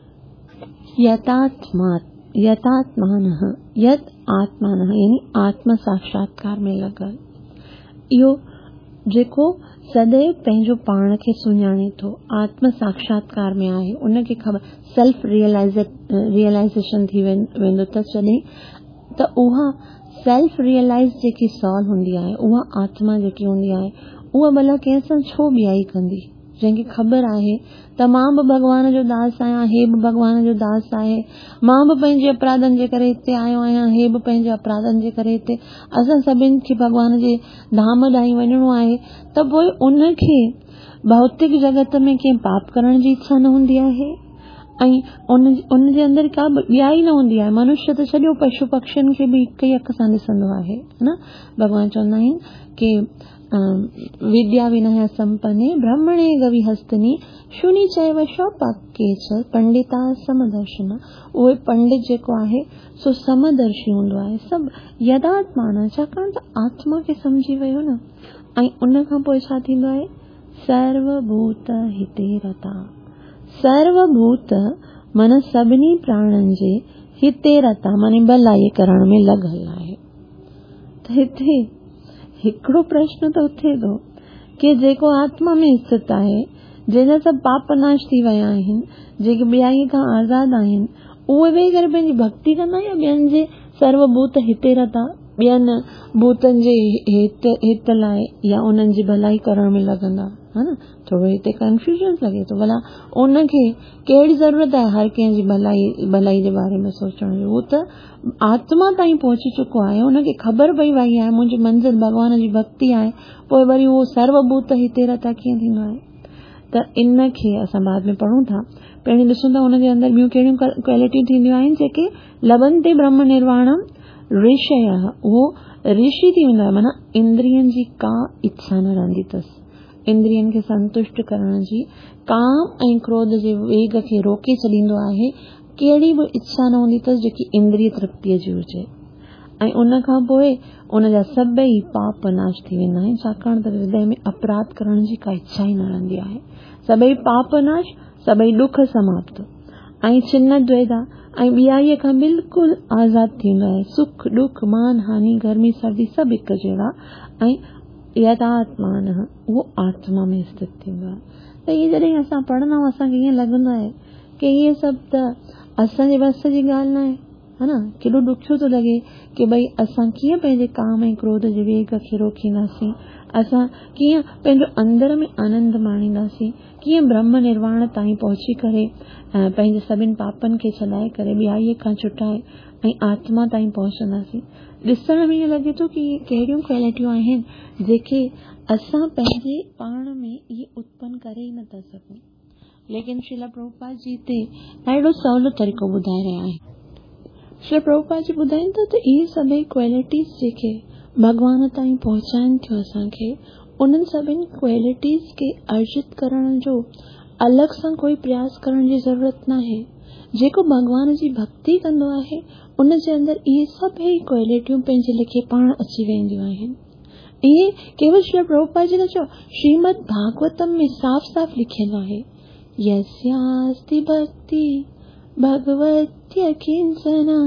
यत आत्मान यानी आत्म साक्षात्कार में लॻल, इहो जेको सदैव पंहिंजो पाण खे सुञाणे थो, आत्म साक्षात्कार में आहे, उनखे ख़बर सेल्फ रियलाइज़ेशन थी वेंदो त जॾहिं त उहा सेल्फ रियलाइज़ जेकी सॉल हूंदी आहे, उहा आत्मा जेकी हूंदी आहे, उहा भला कंहिंसां छो ॿियाई कंदी? जंहिंखे ख़बर आहे त मां बि भॻवान जो दास आहियां, हे बि भॻवान जो दास आहे, मां बि पंहिंजे अपराधनि जे करे हिते आयो आहियां, हे बि पंहिंजे अपराधनि जे करे हिते, असां सभिनि खे भॻवान जे धाम ॾांहुं वञिणो आहे, त पोइ उनखे भौतिक जगत में कंहिं पाप करण जी इच्छा न हूंदी आहे ऐं उन जे अंदरि का ॿियाई न हूंदी आहे। मनुष्य त छॾियो, पशु पक्षियुनि खे बि हिक ई अख सां ॾिसंदो आहे न। भॻवान चवंदा आहिनि कि विद्या विनय संपन्ने ब्रह्मणे गवि हस्तिनी शुनि चैव शौपाक्ये च पंडिता समदर्शिना। उहे पंडित जेको आहे सो समदर्शी हूंदो आहे, सभु यदात्मान, छाकाणि त आत्मा खे सम्झी वियो न। ऐं उन खां पोइ छा थींदो आहे? सर्वभूत हिते रता। सर्वभूत मन सभिनी प्राणनि जे हिते रता माने भलाई करण में लॻल आहे। त हिते हिकिड़ो प्रश्न तो उथे थो कि जेको आत्मा में स्थित आहे, जंहिंजा सभु पाप नाश थी विया आहिनि, जेके ॿियाईअ खां आज़ाद आहिनि, उहे वेही करे पंहिंजी भक्ति कंदा या ॿियनि जे सर्वभूत हिते रता ॿियनि भूतनि जे हित लाइ या उन्हनि जी भलाई करण में लॻंदा, है न। थोरो हिते कंफ्यूजन लॻे थो। भला उनखे कहिड़ी ज़रूरत आहे हर कंहिंजी भलाई जे बारे में सोचण जो? उहो त आत्मा ताईं पहुची चुको आहे, उनखे ख़बर पई वई आहे मुंहिंजी मंज़िल भॻवान जी भक्ति आहे, पोइ वरी उहो सर्वभूत हिते रता कीअं थींदो आहे? त इनखे असां बाद में पढ़ूं था। पहिरीं ॾिसूं था उनजे अंदरि ॿियूं कहिड़ियूं क्वालिटियूं थींदियूं आहिनि जेके लभन्ते ब्रह्म निर्वाणम ऋषय, उहो ऋषि थी वेंदो आहे, माना इंद्रियनि जी का इच्छा न रहंदी अथसि। इंद्रियनि खे संतुष्ट करण जी, काम ऐं क्रोध जे वेग खे रोके छॾींदो आहे। कहिड़ी बि इच्छा न हूंदी अथसि जेकी इंद्रिय तृप्तिअ जी हुजे। ऐं उन खां पोइ उनजा सभई पाप नाश थी वेंदा आहिनि, छाकाणि त हृदय में अपराध करण जी का इच्छा ई न रहंदी आहे। सभई पाप नाश, सभई दुख समाप्त, ऐं छिन्न द्वेधा ऐं ॿियाईअ खां बिल्कुलु आज़ाद थींदो आहे। सुख दुख मान हानि गर्मी सर्दी सभु हिकु जहिड़ा। ऐं यथात्मान, उहो आत्मा में स्थित थींदो आहे। त इहे जॾहिं असां पढ़ंदा आहियूं असांखे ईअं लॻंदो आहे कि इहे सभु त असांजे बस जी ॻाल्हि न आहे, है न। केॾो ॾुखियो थो लॻे कि भई असां कीअं पंहिंजे काम ऐं क्रोध जे वेग खे रोकींदासीं, असां कीअं पंहिंजो अंदर में आनंद माणींदासीं, कीअं ब्रह्म निर्वाण ताईं पहुची करे पंहिंजे सभिनि पापनि खे छॾाए करे ॿियाईअ खां छुटाए ऐं आत्मा ताईं पहुचंदासीं। ॾिसण में ईअं लॻे थो कि इहे कहिड़ियूं क्वालिटियूं आहिनि जेके असां पंहिंजे पाण में इहे उत्पन्न करे ई नथा सघूं। लेकिन श्रील प्रभुपाद जी हिते ॾाढो सवलो तरीक़ो ॿुधाए रहिया आहिनि। श्री प्रभुपाद जी ॿुधाइनि था त इहे सभई क्वालिटीज़ जेके भॻवान ताईं पहुचाइनि थियूं असांखे, उन्हनि सभिनि क्वालिटीज़ खे अर्जित करण जो अलॻि सां कोई प्रयास करण जी ज़रूरत न आहे। जेको भॻवान जी भक्ति कंदो आहे उन जे अंदरि इहे सभई क्वालिटियूं पंहिंजे लिखे पाण अची वेंदियूं आहिनि। इहे केवल श्री प्रभुपाद जी न चयो, श्रीमद भागवतम में साफ़ साफ़ लिखियलु आहे, यस्यास्ति भक्ति भगवत्य किंचना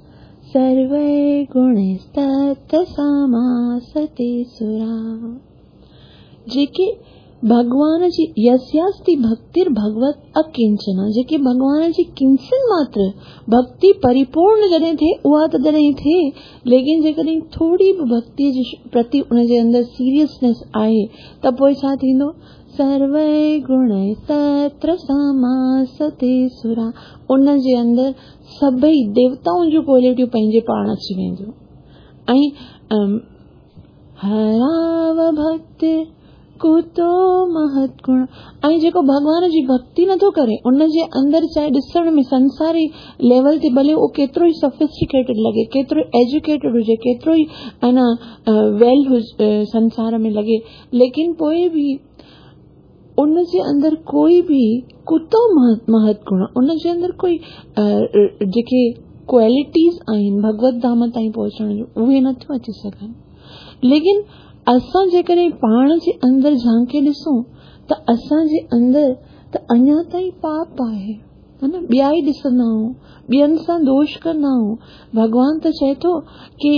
सर्वै गुणैस्तत्र समासते सुरा। जेके भगवान जी यस्यास्ति भक्तिर भगवत अकिंचना, जेके भगवान जी किंचन मात्र भक्ति परिपूर्ण जॾहिं थिए उहा त जॾहिं थिए, लेकिन जेकॾहिं थोड़ी बि भक्ति जे प्रति उनजे अंदरि सीरियसनेस आहे त पोइ छा थींदो? सर्वै गुणै तत्र समासते सुरा। उन जे अंदरि सभई देवताउनि जूं क्वालिटियूं पंहिंजे पाण अची वेंदियूं। ऐं हराव भक्ति कुतो महत गुण, ऐं जेको भॻवान जी भक्ति नथो करे उन जे अंदरि चाहे ॾिसण में संसारी लेवल ते भले उहो केतिरो ई सोफिस्टिकेटेड लॻे, केतिरो एजुकेटेड हुजे, केतिरो ई वेल संसार में लॻे, लेकिन पोइ बि उन जे अंदरि कोई बि कुतो महत गुण, उन जे अंदरि कोई जेके क्वालिटीज़ आहिनि भगवत धाम ताईं पहुचण जो, उहे नथियूं अची सघनि। लेकिन असां जेकॾहिं पाण जे अंदरि झांके ॾिसूं त असांजे अंदरि त अञा ताईं पाप आहे, है न। ॿिया ई ॾिसंदा आहियूं, ॿियनि सां दोष कंदा आहियूं। भॻवान त चए थो कि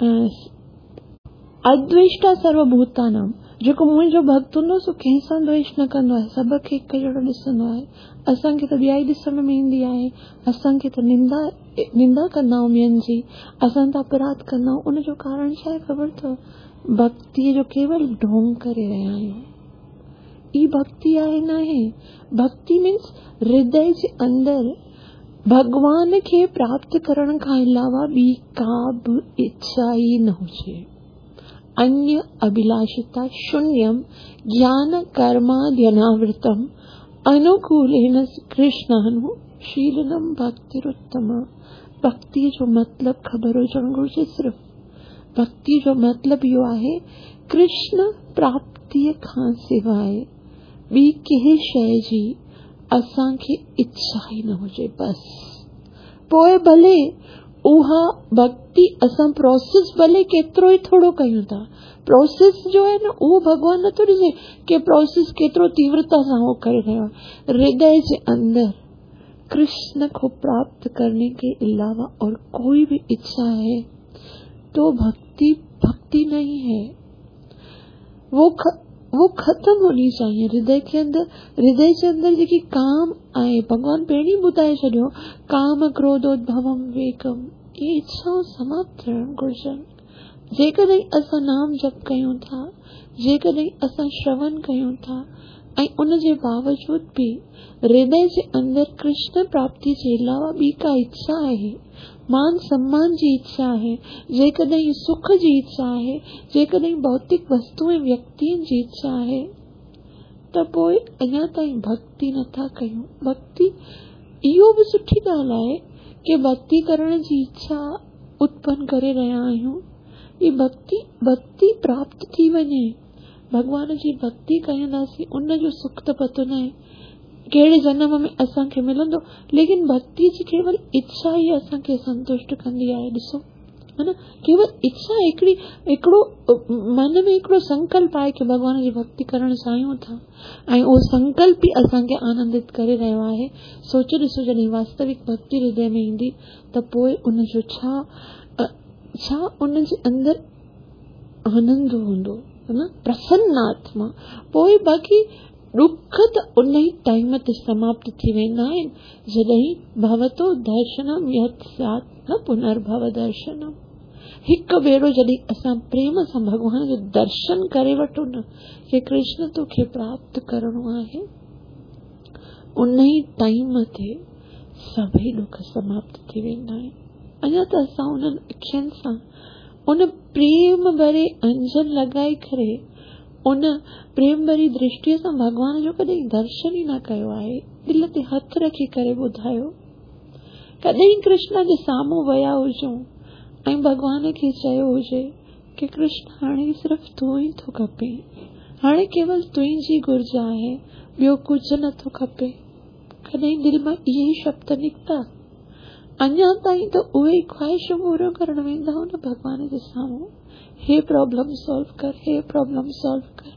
अद्वेष्टा सर्वभूतानाम, जेको मुंहिंजो भक्त हूंदो सो कंहिंसां द्वेष न कंदो आहे, सभ खे हिकु जहिड़ो ॾिसंदो आहे। असांखे त ॿिया ई ॾिसण में ईंदी आहे, असांखे त निंदा कंदा आहियूं ॿियनि जी, असां त अपराध कंदा आहियूं। उनजो कारण छा आहे ख़बर अथव? भक्ति जो केवल ढोंग करे रहिया आहियूं। ई भक्ति आहे न आहे। भक्ति मीन्स हृदय जे अंदरि भगवान खे प्राप्त करण खां अलावा ॿी का बि इच्छा ई न हुजे। अन्य अभिलाषिता शून्यम ज्ञान कर्माद्यनावृतम अनुकूलेन कृष्णानु शीलनम भक्तिरुत्तमा। भक्ति जो मतलब ख़बर हुजणु घुरिजे। सिर्फ़ भक्ति जो मतलब इहो आहे कृष्ण प्राप्तिअ खां सवाइ ॿी कंहिं शइ जी असांखे इच्छा ई न हुजे, बस। पोइ भले उहा भक्ति असां प्रोसेस भले केतिरो ई थोरो कयूं था, प्रोसेस जो आहे न उहो भॻवान नथो ॾिसे कि प्रोसेस केतिरो तीव्रता सां उहो करे रहियो आहे। हृदय जे अंदरि कृष्ण को प्राप्त करने के अलावा और कोई भी इच्छा है तो भक्ति नहीं है। वो खत्म होनी चाहिए। हृदय के अंदर जेकी काम आए, भगवान पहिरीं ॿुधाए छॾियो, काम क्रोधोद्भवम वेगम, ये इच्छाऊं समाप्त थियण घुरजनि। जेकॾहिं असां नाम जप कयूं था, जेकॾहिं असां श्रवण कयूं था ऐं उन जे बावजूद भी हृदय जे अंदर कृष्ण प्राप्ति जे अलावा ॿी का इच्छा आहे, मान सम्मान जी इच्छा आहे, जेकॾहिं सुख जी इच्छा आहे, जेकॾहिं भौतिक वस्तु ऐं व्यक्तियुनि जी इच्छा आहे, त पोइ अञा ताईं भक्ति नथा कयूं। भक्ति इहो बि सुठी ॻाल्हि आहे कि भक्ति करण जी इच्छा उत्पन्न करे रहिया आहियूं। ये भक्ति प्राप्त थी वञे, भगवान जी भक्ति कयंदासीं, उन जो सुख त पतो न आहे कहिड़े जन्म में असांखे मिलंदो, लेकिन भक्ति जी केवल इच्छा ही असांखे संतुष्ट कंदी आहे। ॾिसो है न, केवल इच्छा हिकिड़ो मन में हिकिड़ो संकल्प आहे कि भगवान जी भक्ति करण चाहियूं था ऐं उहो संकल्प ही असांखे आनंदित करे रहियो आहे। सोचो ॾिसो, जॾहिं वास्तविक भक्ति हृदय में ईंदी त पोइ उन जो छा उन जे अंदर आनंद हूंदो, है न, प्रसन्न आत्मा। पोइ बाक़ी दुख त उन ई टाइम ते समाप्त थी वेंदा आहिनि जॾहिं भवतो दर्शनम यत् स्यात् न पुनर्भव दर्शनम। हिकु भेरो जॾहिं असां प्रेम सां भगवान जो दर्शन करे वठो न कि कृष्ण तोखे प्राप्त करणो आहे, उन ई टाइम ते सभई दुख समाप्त थी वेंदा आहिनि। अञा त असां उन्हनि अखियुनि सां उन प्रेम भरे अंजन लॻाए करे, उन प्रेम भरी दृष्टिअ सां भगवान जो कॾहिं दर्शन ई न कयो आहे। दिल ते हथ रखी करे ॿुधायो, कॾहिं कृष्ण जे साम्हूं विया हुजूं ऐं भगवान खे चयो हुजे कि कृष्ण हाणे सिर्फ़ तूं ई थो खपे, हाणे केवल तुंहिंजी घुर्ज आहे, ॿियो कुझु नथो खपे। कॾहिं दिल मां इहे शब्द निकिता? अञा ताईं त उहे ख्वाहिशूं पूरो करण वेंदा हो न भगवान जे साम्हूं, हे प्रॉब्लम सॉल्व कर, हे प्रॉब्लम सॉल्व कर।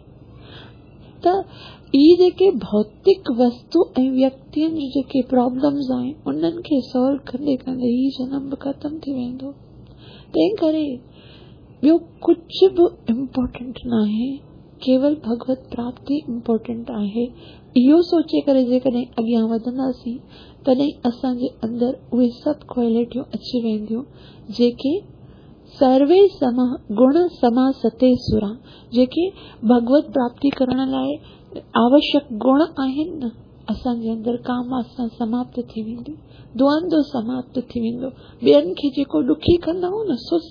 त इहे जेके भौतिक वस्तु ऐं व्यक्तियुनि जी जेके प्रॉब्लम्स आहिनि, उन्हनि खे सॉल्व कंदे कंदे ही जन्म बि ख़त्म थी वेंदो। तंहिं करे ॿियो कुझु बि इम्पोर्टेंट न आहे, केवल भगवत प्राप्ति इम्पोर्टेंट आहे। इहो सोचे करे जेकॾहिं अॻियां वधंदासीं तॾहिं असांजे अंदर उहे सभु क्वालिटियूं अची वेंदियूं जेके सर्वे गुण समा सते सुरा, जेके भगवत प्राप्ति करण लाइ आवश्यक गुण आहिनि न, असांजे अंदर काम वासना समाप्त थी वेंदी, द्वंद्व समाप्त थी वेंदो, ॿियनि खे जेको दुखी कंदा हो न सो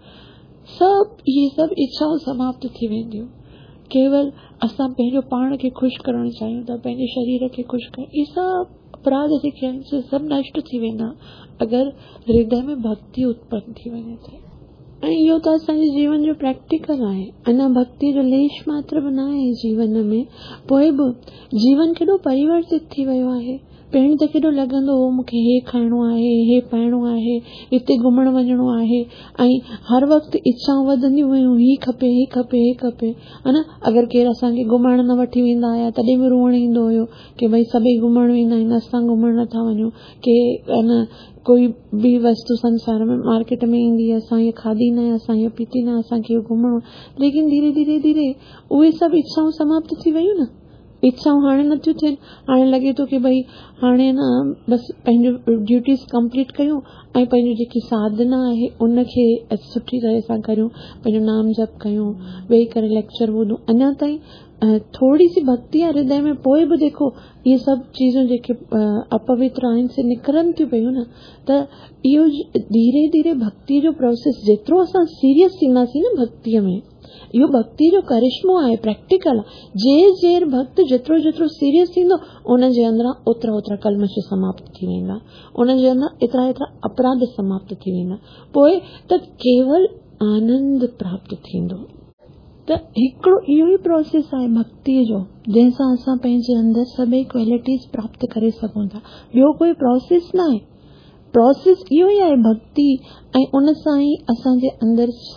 इहे सभु इच्छाऊं समाप्त थी वेंदियूं। केवल असां पंहिंजो पाण खे ख़ुशि करणु चाहियूं था, पंहिंजे शरीर खे ख़ुशि करणु, इहे सभु अपराध जेके आहिनि से सभु नष्ट थी वेंदा अगरि हृदय में भक्ति उत्पन्न थी वञे थी। ऐं इहो त असांजे जीवन जो प्रैक्टिकल आहे। अञा भक्ति जो लेश मात्र बि न आहे जीवन में, पोइ बि जीवन केॾो परिवर्तित थी वियो आहे। पहिरीं त केॾो लॻंदो हो मूंखे हे खाइणो आहे, हे पाइणो आहे, हिते घुमण वञणो आहे, ऐं हर वक़्तु इच्छाऊं वधंदियूं हुयूं, ही खपे, हे खपे, हे खपे, है न। अगरि केरु असांखे घुमण न वठी वेंदा हुया तॾहिं बि रुअण ईंदो हुयो कि भई सभई घुमण वेंदा आहिनि, असां घुमण नथा वञूं, कि न कोई बि वस्तु संसार में मार्केट में ईंदी आहे, असां हीअ खाधी न, असां हीअ पीती न, असांखे घुमणो। लेकिन धीरे धीरे धीरे उहे सभु इच्छाऊं समाप्त थी वियूं न, इच्छाऊं हाणे नथियूं थियनि। हाणे लॻे थो कि भई हाणे न बसि पंहिंजो ड्यूटीज़ कंप्लीट कयूं ऐं पंहिंजी जेकी साधना आहे उनखे सुठी तरह सां करियूं, पंहिंजो नाम जप कयूं, वेही करे लेक्चर ॿुधूं। अञा ताईं थोड़ी सी भक्ति आहे हृदय में, पोइ बि देखो ये सभु चीज़ूं जेके अपवित्र आहिनि से निकिरनि थियूं पियूं न, त इहो धीरे धीरे भक्ति जो प्रोसेस, जेतिरो असां सीरियस थींदासीं न भक्तिअ में, इहो भक्ति जो करिश्मो आहे, प्रैक्टिकल आहे। जेर भक्त जेतिरो जेतिरो सीरियस थींदो उन जे अंदरां ओतिरा कलमश समाप्त थी वेंदा, उन जे अंदरां एतिरा अपराध समाप्त थी वेंदा, पोइ त केवल आनंद प्राप्त थींदो। त हिकिड़ो इहो ई प्रोसेस आहे भक्तिअ जो, जंहिंसां असां पंहिंजे अंदर सभई क्वालिटीज़ प्राप्त करे सघूं था। ॿियो कोई प्रोसेस न आहे, प्रोसेस इहो ई आहे भक्ति, ऐं उन सां ई असांजे अंदर सभु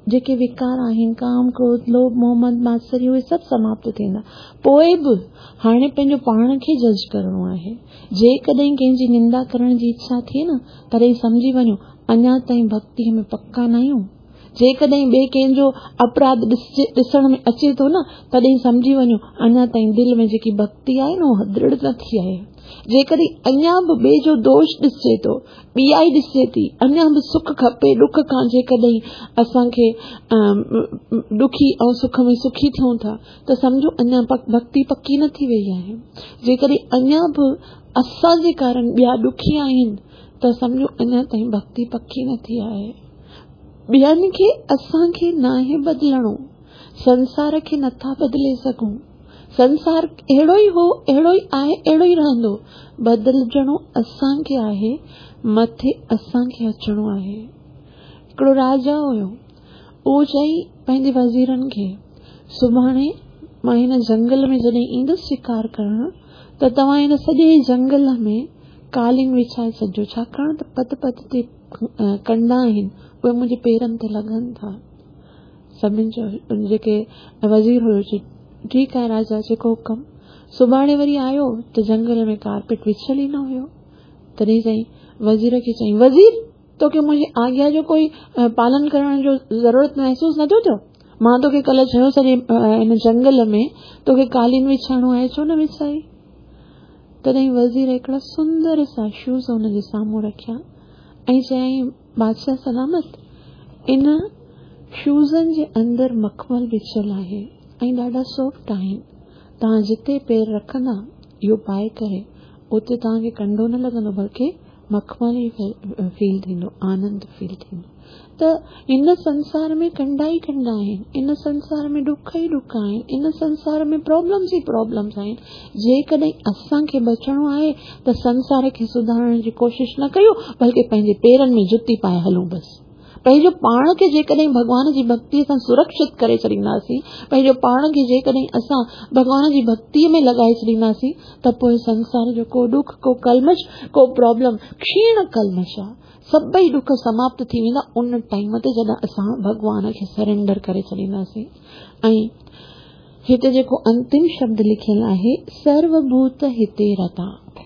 जेके विकार आहिनि, काम, क्रोध, लोभ, मोह, मद, मात्सर्य, उहे सभु समाप्त थींदा। पोइ बि हाणे पंहिंजो पाण खे जज करणो आहे। जेकॾहिं कंहिंजी निंदा करण जी इच्छा थिए न, तॾहिं समझी वञो अञा ताईं भक्तीअ में पक्का न आहियूं। जेकॾहिं ॿिए कंहिंजो अपराध ॾिसण में अचे थो न, तॾहिं समझी वञो अञा ताईं दिलि में जेकी भक्ति आहे न, उहा दृढ़ न थी आहे। जेकॾहिं अञा बि ॿिए जो दोष ॾिसे थो, ॿियाई ॾिसे थी, अञा बि सुख खपे, दुख खां जेकॾहिं असांखे दुखी ऐं सुख में सुखी थियूं था, त समझो अञा भक्ति पक्की न थी वई आहे। जेकॾहिं अञा बि असांजे कारण ॿिया दुखी आहिनि, त समझो अञा ताईं भक्ति पक्की न थी आहे। ॿियनि खे असांखे नाहे बदिलणो, संसार खे नथा बदिले सघूं। संसार अहिड़ो ई हो, अहिड़ो ई आहे, अहिड़ो ई रहंदो। बदिलजणो असांखे आहे, मथे असांखे अचणो आहे। हिकिड़ो राजा हुयो, उहो चई पंहिंजे वज़ीरनि खे, सुभाणे मां हिन जंगल में जॾहिं ईंदुसि शिकार करण, त तव्हां हिन सॼे जंगल में कालीन विछाए छॾिजो, छाकाणि त पत पत ते कंडा आहिनि, उहे मुंहिंजे पेरनि ते लॻनि था। सभिनि जो जेके वज़ीर हुयो, ठीकु आहे राजा, जेको हुकम। सुभाणे वरी आयो त जंगल में कारपेट विछल ई न हुयो। तॾहिं चई वज़ीर खे, चई वज़ीर, तोखे मुंहिंजी आज्ञा जो कोई पालन करण जो ज़रूरत महसूस नथो थियो? मां तोखे कल्ह चयो सॼे हिन जंगल में तोखे कालीन विछाइणो आहे, छो न विछाई? तॾहिं वज़ीर हिकिड़ा सुंदर सा शूज़ हुनजे साम्हूं रखिया ऐं चयईं, बादशाह सलामत, इन शूज़नि जे अंदरि मखमल विछल आहे ऐं ॾाढा सॉफ्ट आहिनि। तव्हां जिते पैर रखंदा इहो पाए करे, उते तव्हांखे कंडो न लॻंदो, बल्कि मखमल ई फील थींदो, आनंद फील थींदो। त इन संसार में कंडा ई कंडा आहिनि, इन संसार में दुख ई दुख आहिनि, इन संसार में प्रॉब्लम्स ई प्रॉब्लम्स आहिनि। जेकॾहिं असांखे बचणो आहे त संसार खे सुधारण जी कोशिश न कयूं, बल्कि पंहिंजे पेरनि में जुती पाए हलूं। बस पंहिंजो पाण खे जेकॾहिं भगवान जी भक्तीअ सां सुरक्षित करे छॾींदासीं, पंहिंजो पाण खे जेकॾहिं असां भगवान जी भक्तीअ में लॻाए छॾींदासीं, त पोइ संसार जो को दुख, को कलमश, को प्रॉब्लम क्षीण कलमश आहे, सभई दुख समाप्त थी वेंदा उन टाइम ते जॾहिं असां भगवान खे सरेंडर करे छॾींदासीं। ऐं हिते जेको अंतिम शब्द लिखियल आहे, सर्वभूत हिते रता,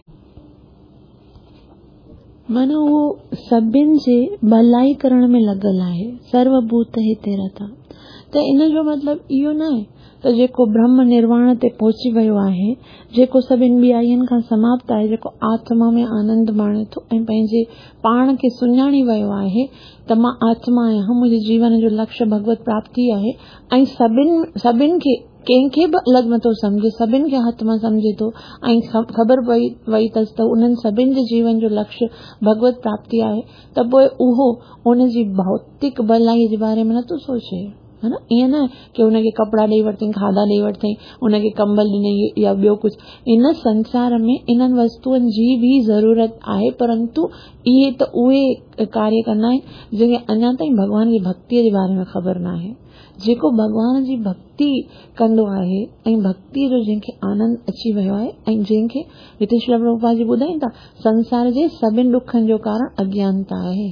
मन उहो सभिनि जे भलाई करण में लॻल आहे। सर्वभूत हिते रता, त इन जो मतलब इहो न आहे त जेको ब्रह्म निर्वाण ते पहुची वियो आहे, जेको सभिनि ॿियाईनि खां समाप्त आहे, जेको आत्मा में आनंद माणे थो ऐं पंहिंजे पाण खे सुञाणी वियो आहे त मां आत्मा आहियां, मुंहिंजे जीवन जो लक्ष्य भगवत प्राप्ति आहे, ऐं सभिनि खे, कंहिंखे बि अलॻि नथो सम्झे, सभिनि खे हथ मां सम्झे थो ऐं ख़बर वई अथसि त उन्हनि सभिनि जे जीवन जो लक्ष्य भगवत प्राप्ति आहे, त पोइ उहो उनजी भौतिक भलाई जे बारे में नथो सोचे, है न। ईअं न की उनखे कपिड़ा ॾेई वरितई, खाधा ॾेई वरितई, उनखे कंबल ॾिनई या ॿियो कुझु। इन संसार में इन्हनि वस्तुअनि जी भी ज़रूरत आहे, परंतु इहे त उहे कार्य कंदा आहिनि जंहिंखे अञा ताईं भगवान जी भक्तीअ जे बारे में ख़बर न आहे। जेको भगवान जी भक्ति कंदो आहे ऐं भक्तीअ जो जंहिंखे आनंद अची वियो आहे, ऐं जंहिंखे हिते श्री प्रभुपाद जी ॿुधाइनि था, संसार जे सभिनि दुखनि जो कारण अज्ञानता आहे।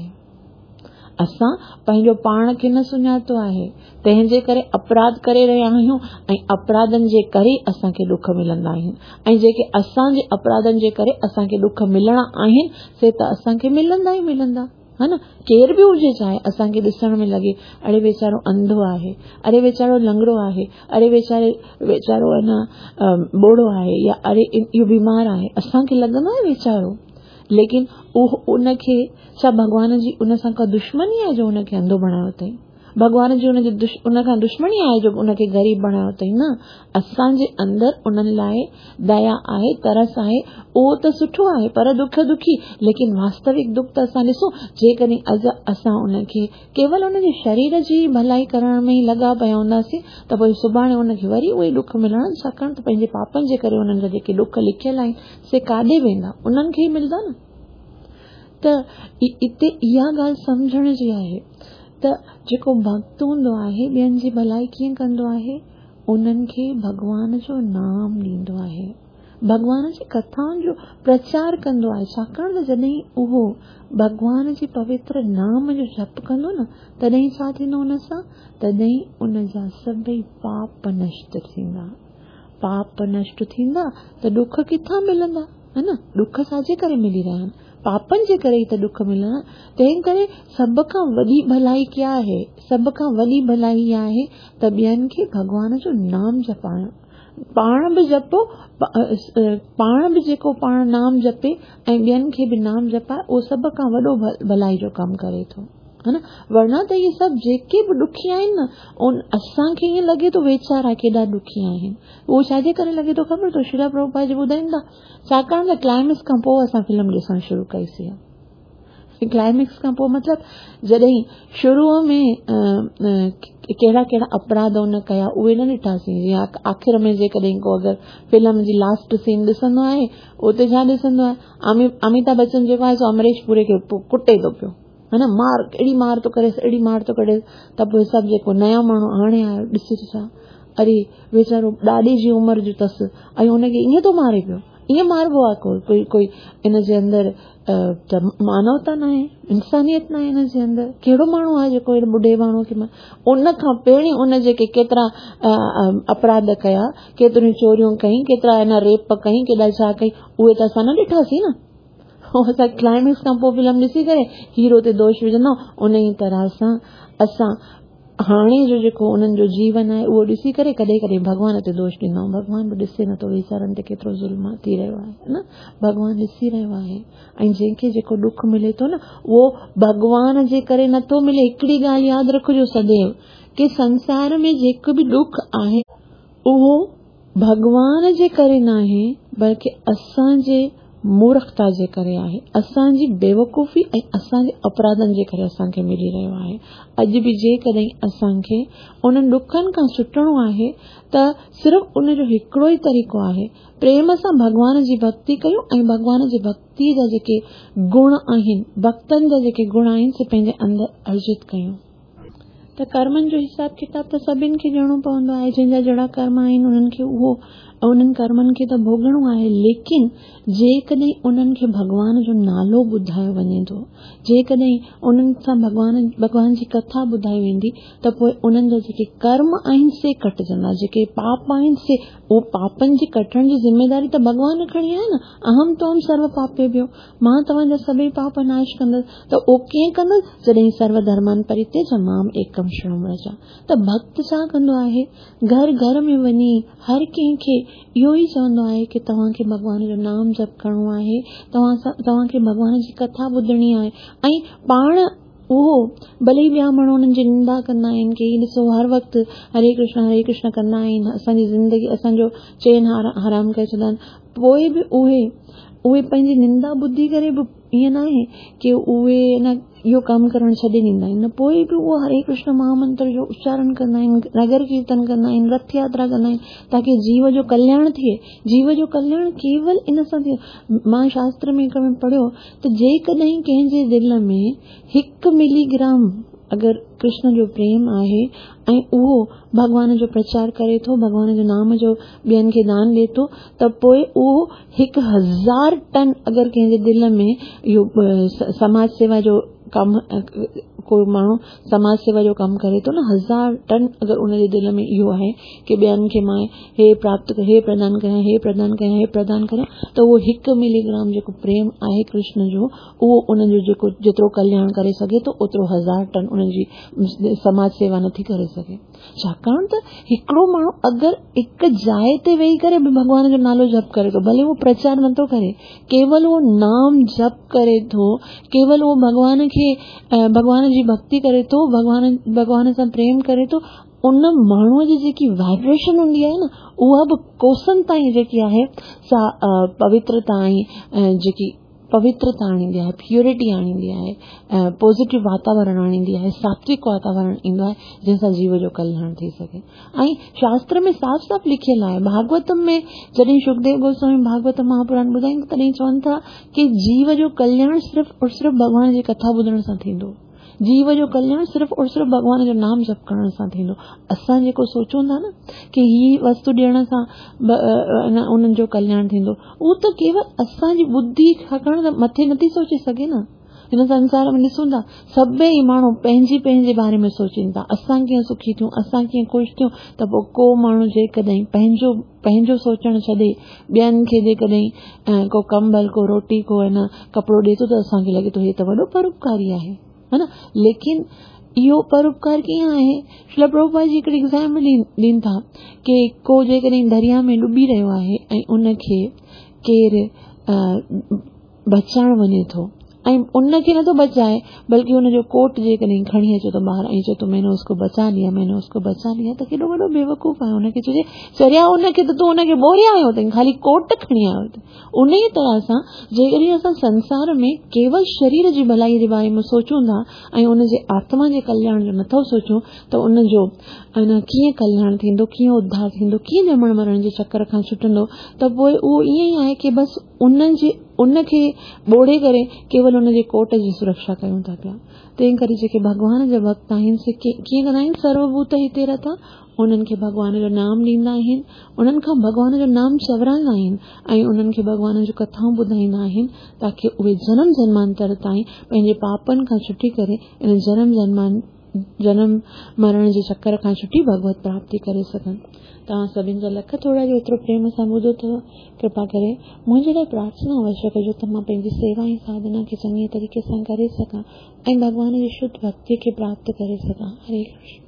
असां पंहिंजो पाण खे न सुञातो आहे, तंहिंजे करे अपराध करे रहिया आहियूं ऐं अपराधनि जे करे असांखे दुख मिलंदा आहिनि, ऐं जेके असांजे अपराधनि जे करे असांखे दुख मिलणा आहिनि, से त असांखे मिलंदा ई मिलंदा, है न। केर बि हुजे, चाहे असांखे ॾिसण में लॻे अरे वेचारो अंधो आहे, अरे वेचारो लंगड़ो आहे, अरे वेचारो है न ॿोड़ो आहे, या अरे इहो बीमार आहे, असांखे लॻंदो आहे वेचारो। लेकिन उनखे छा भगवान जी उन सां का दुश्मनी आहे जो उनखे अंधो बणायो अथई? भगवान जी उन खां दुश्मनी आहे जो उनखे ग़रीब बणायो अथई? न, असांजे अंदरि उन्हनि लाइ दया आहे, तरस आहे, उहो त सुठो आहे, पर दुख दुखी। लेकिन वास्तविक दुख त असां ॾिसो, जेकॾहिं असां उनखे केवल उनजे शरीर जी भलाई करण में ई लॻा पिया हूंदासीं, त पोइ सुभाणे उनखे वरी उहे दुख मिलणा, छाकाणि त पंहिंजे पापनि जे करे उन्हनि जा जेके दुख लिखियल आहिनि से काॾे वेंदा, उन्हनि खे ई मिलंदा न। त इते इहा ॻाल्हि सम्झण जी आहे त जेको भक्त हूंदो आहे, ॿियनि जी भलाई कीअं कंदो आहे? उन्हनि खे भगवान जो नाम ॾींदो आहे, भगवान जी कथाउनि जो प्रचार कंदो आहे। छाकाणि त जॾहिं उहो भगवान जी पवित्र नाम जो जप कंदो न, तॾहिं छा थींदो हुन सां? तॾहिं उन जा सभई पाप नष्ट थींदा। पाप नष्ट थींदा त दुख किथां मिलंदा, है न? दुख छाजे करे मिली रहिया आहिनि? पापनि जे करे ई त दुख मिलंदा। तंहिं करे सभ खां वॾी भलाई क्या आहे? सभ खां वॾी भलाई इहा आहे त ॿियनि खे भगवान जो नाम जपाइण। पाण बि जपो, पाण बि जेको पाण नाम जपे ऐं ॿियनि खे बि नाम जपाए, उहो सभ खां वॾो भलाई जो कमु करे थो, है न? वरना त इहे सभु जेके बि दुखी आहिनि न, असांखे ईअं लॻे थो वेचारा केॾा दुखी आहिनि। उहो छाजे करे लॻे थो ख़बर? तो श्रील प्रभुपाद जी ॿुधाईनि था, छाकाणि त क्लाइमेक्स खां पोइ असां फिल्म ॾिसणु शुरू कईसीं। क्लाइमेक्स खां पोइ मतिलबु जॾहिं शुरूअ में कहिड़ा कहिड़ा अपराध उन कया उहे न ॾिठासीं। जीअं आख़िर में जेकॾहिं को अगरि फिल्म जी लास्ट सीन ॾिसंदो आहे, उते छा ॾिसंदो आहे? अमिताभ बच्चन जेको आहे सो अमरीश पुरी खे कुटे थो पियो, है न? अहिड़ी मार थो करे, अहिड़ी मार थो करे। त पोइ सभु जेको नया माण्हू हाणे आयो ॾिसी छा, अरे वेचारो ॾाढी जी उमिरि जो अथसि ऐं हुनखे ईअं थो मारे पियो। ईअं मारबो आहे कोई इन जे अंदरि त मानवता न आहे, इंसानियत न आहे इन जे अंदरि। कहिड़ो माण्हू आहे जेको ॿुढे माण्हू खे उन खां पहिरीं उन जेके केतिरा अपराध कया, केतिरियूं चोरियूं कई, केतिरा रेप कई, केॾा छा कई, उहे त असां न ॾिठासीं न। असां क्लाइमेक्स खां पोइ फिल्म ॾिसी करे हीरो ते दोष विझंदा। उन ई तरह सां असां हाणे जो जेको उन्हनि जो जीवन आहे उहो ॾिसी करे कॾहिं कॾहिं भॻवान ते दोष ॾींदा आहियूं। भॻवान बि ॾिसे नथो वीचारनि ते केतिरो ज़ुल्म थी रहियो आहे न? भॻवान ॾिसी रहियो आहे। ऐं जंहिंखे जेको दुख मिले थो न, उहो भॻवान जे करे नथो मिले। हिकिड़ी ॻाल्हि यादि रखिजो सदैव, कि संसार में जेको बि दुख आहे उहो भॻवान जे करे न आहे, बल्कि असांजे मूर्खता जे करे आहे, असांजी बेवकूफ़ी ऐं असांजे अपराधनि जे करे असांखे मिली रहियो आहे। अॼु बि जेकॾहिं असांखे उन्हनि दुखनि खां छुटणो आहे त सिर्फ़ु उनजो हिकिड़ो ई तरीक़ो आहे, प्रेम सां भॻवान जी भक्ति कयूं ऐं भॻवान जी भक्ति जा जेके गुण आहिनि, भक्तनि जा जेके गुण आहिनि, से पंहिंजे अंदरि अर्जित कयूं। त कर्मनि जो हिसाब किताब त सभिनि खे ॾियणो पवंदो आहे। जंहिंजा जहिड़ा कर्म आहिनि उन्हनि खे उन्हनि कर्मनि खे त भोगणो आहे। लेकिन जेकॾहिं उन्हनि खे भॻवान जो नालो ॿुधायो वञे थो, जेकॾहिं उन्हनि सां भॻवान जी कथा ॿुधाई वेंदी, त पोइ उन्हनि जा जेके कर्म आहिनि से कटिजंदा। जेके पाप आहिनि से उहो पापनि जी कटण जी ज़िम्मेदारी त भॻवान खणी आहे न। अहम त्वं सर्व पापेभ्यो, मां तव्हांजा सभई पाप नाश कंदसि। त उहो कीअं कंदसि? जॾहिं सर्व धर्मान परित्यज्य माम एकम शरणं व्रज। त भक्त छा कंदो आहे? घर घर में वञी हर कंहिंखे इहो ई चवंदो आहे कि तव्हांखे भॻवान जो नाम जप करणो आहे, तव्हांखे भॻवान जी कथा ॿुधणी आहे। ऐं पाण उहो भले ई ॿिया माण्हू उन्हनि जी निंदा कंदा आहिनि कि ॾिसो हर वक़्तु हरे कृष्ण कंदा आहिनि, असांजी ज़िंदगी असांजो चैन हराम करे छॾंदा आहिनि। पोइ बि उहे पंहिंजी निंदा ॿुधी करे बि ईअं न आहे कि उहे इहो कमु करणु छॾे ॾींदा आहिनि। पोइ बि उहो हरे कृष्ण महामंत्र जो उच्चारण कंदा आहिनि, नगर कीर्तन कंदा आहिनि, रथ यात्रा कंदा आहिनि, ताकि जीव जो कल्याण थिए। जीव जो कल्याण केवल इन सां थिए। मां शास्त्र में पढ़ियो त जेकॾहिं कंहिंजे दिलि में 1 मिलीग्राम अगरि कृष्ण जो प्रेम आहे ऐं उहो भॻवान जो प्रचार करे थो, भॻवान जो नाम जो ॿियनि खे दान ॾिए थो, त पोइ उहो 1000 टन अगरि कंहिंजे दिलि में इहो समाज सेवा जो कमु, कोई माण्हू समाज सेवा जो कमु करे थो न, 1000 टन अगरि उनजे दिलि में इहो आहे कि ॿियनि खे मां हे प्रदान कयां, त उहो 1 मिलीग्राम जेको प्रेम आहे कृष्ण जो, उहो उन्हनि जो जेतिरो कल्याण करे सघे थो, ओतिरो 1000 टन उन्हनि जी समाज सेवा नथी करे सघे। छाकाणि त हिकिड़ो माण्हू अगरि हिकु जाइ ते वेही करे बि भॻवान जो नालो जप करे थो, भले उहो प्रचार नथो करे, केवल उहो नाम जप करे थो, केवल उहो भॻवान जी भक्ति करे थो, भॻवान सां प्रेम करे थो, उन माण्हूअ जी जेकी वाइब्रेशन हूंदी आहे न, उहा बि कोसनि ताईं जेकी आहे सा पवित्रता ऐं जेकी पवित्रता आणींदी आहे, प्योरिटी आणींदी आहे, पॉजिटिव वातावरण आणींदी आहे, सात्विक वातावरण ईंदो आहे, जंहिंसां जीव जो कल्याण थी सघे। ऐं शास्त्र में साफ़ साफ़ लिखियलु आहे, भागवतम में जॾहिं सुखदेव गोस्वामी भागवत महापुराण ॿुधाईंदा तॾहिं चवनि था कि जीव जो कल्याण सिर्फ़ु और सिर्फ़ु भॻवान जी कथा ॿुधण सां थींदो। जीव जो कल्याण सिर्फ़ और सिर्फ़ भगवान जो नाम जप करण सां थींदो। असां जेको सोचूं था न कि ही वस्तु ॾियण सां उन्हनि जो कल्याण थींदो, उहो त केवल असांजी बुद्धि खणण मथे नथी सोचे सघे न। हिन संसार में ॾिसूं था सभई माण्हू पंहिंजे बारे में सोचनि था, असां कीअं सुखी थियूं, असां कीअं ख़ुशि थियूं। त पोइ को माण्हू जेकॾहिं पंहिंजो सोचणु छॾे ॿियनि खे जेकॾहिं को कंबल, को रोटी, को कपिड़ो ॾिए थो त असांखे लॻे थो हे त वॾो परोपकारी आहे, है न। लेकिन इहो परोपकार कीअं आहे? श्रील प्रभुपाद जी हिकिड़ी एग्जाम्पल ॾीनि था कि को जेकॾहिं दरिया में डुबी रहियो आहे ऐं उनखे केरु बचाइण वञे थो ऐं उनखे नथो बचाए, बल्कि उनजो कोट जेकॾहिं खणी अचे थो ॿाहिरि ऐं चए थो मैंने उसको बचा लिया, त केॾो वॾो बेवकूफ़ आहे। उनखे चइजे चरिया उनखे त तूं उनखे ॿोड़े आयो अथई, ख़ाली कोट खणी आयो अथई। उन ई तरह सां जेकॾहिं असां संसार में केवल शरीर जी भलाई जे बारे में सोचूं था ऐं उनजे आत्मा जे कल्याण जो नथो सोचूं त उनजो कीअं कल्याण थींदो, कीअं उद्धार थींदो, कीअं ॼमण मरण जे चक्कर खां छुटंदो। त पोइ उहो ईअं ई आहे कि बसि उनखे ॿोड़े करे केवल उनजे कोट जी सुरक्षा कयूं था पिया। तंहिं करे जेके भगवान जा भक्त आहिनि से कीअं कंदा आहिनि, सर्वभूत हिते रथा, उन्हनि खे भगवान जो नाम ॾींदा आहिनि, उन्हनि खां भगवान जो नाम चवराईंदा आहिनि ऐं उन्हनि खे भगवान जूं कथाऊं ॿुधाईंदा आहिनि, ताकि उहे जन्म जन्मांतर ताईं पंहिंजे पापनि खां छुटी करे इन जन्म मरण जे चक्कर खां छुटी भगवत प्राप्ति करे सघनि। तव्हां सभिनि जा लख थोड़ा जो एतिरो प्रेम सां ॿुधो अथव, कृपा करे मुंहिंजे लाइ प्रार्थना अवश्य कजो त मां पंहिंजी सेवा ऐं साधना खे चङे तरीक़े सां करे सघां ऐं भगवान जी शुद्ध भक्ति खे प्राप्त करे सघां। हरे कृष्ण।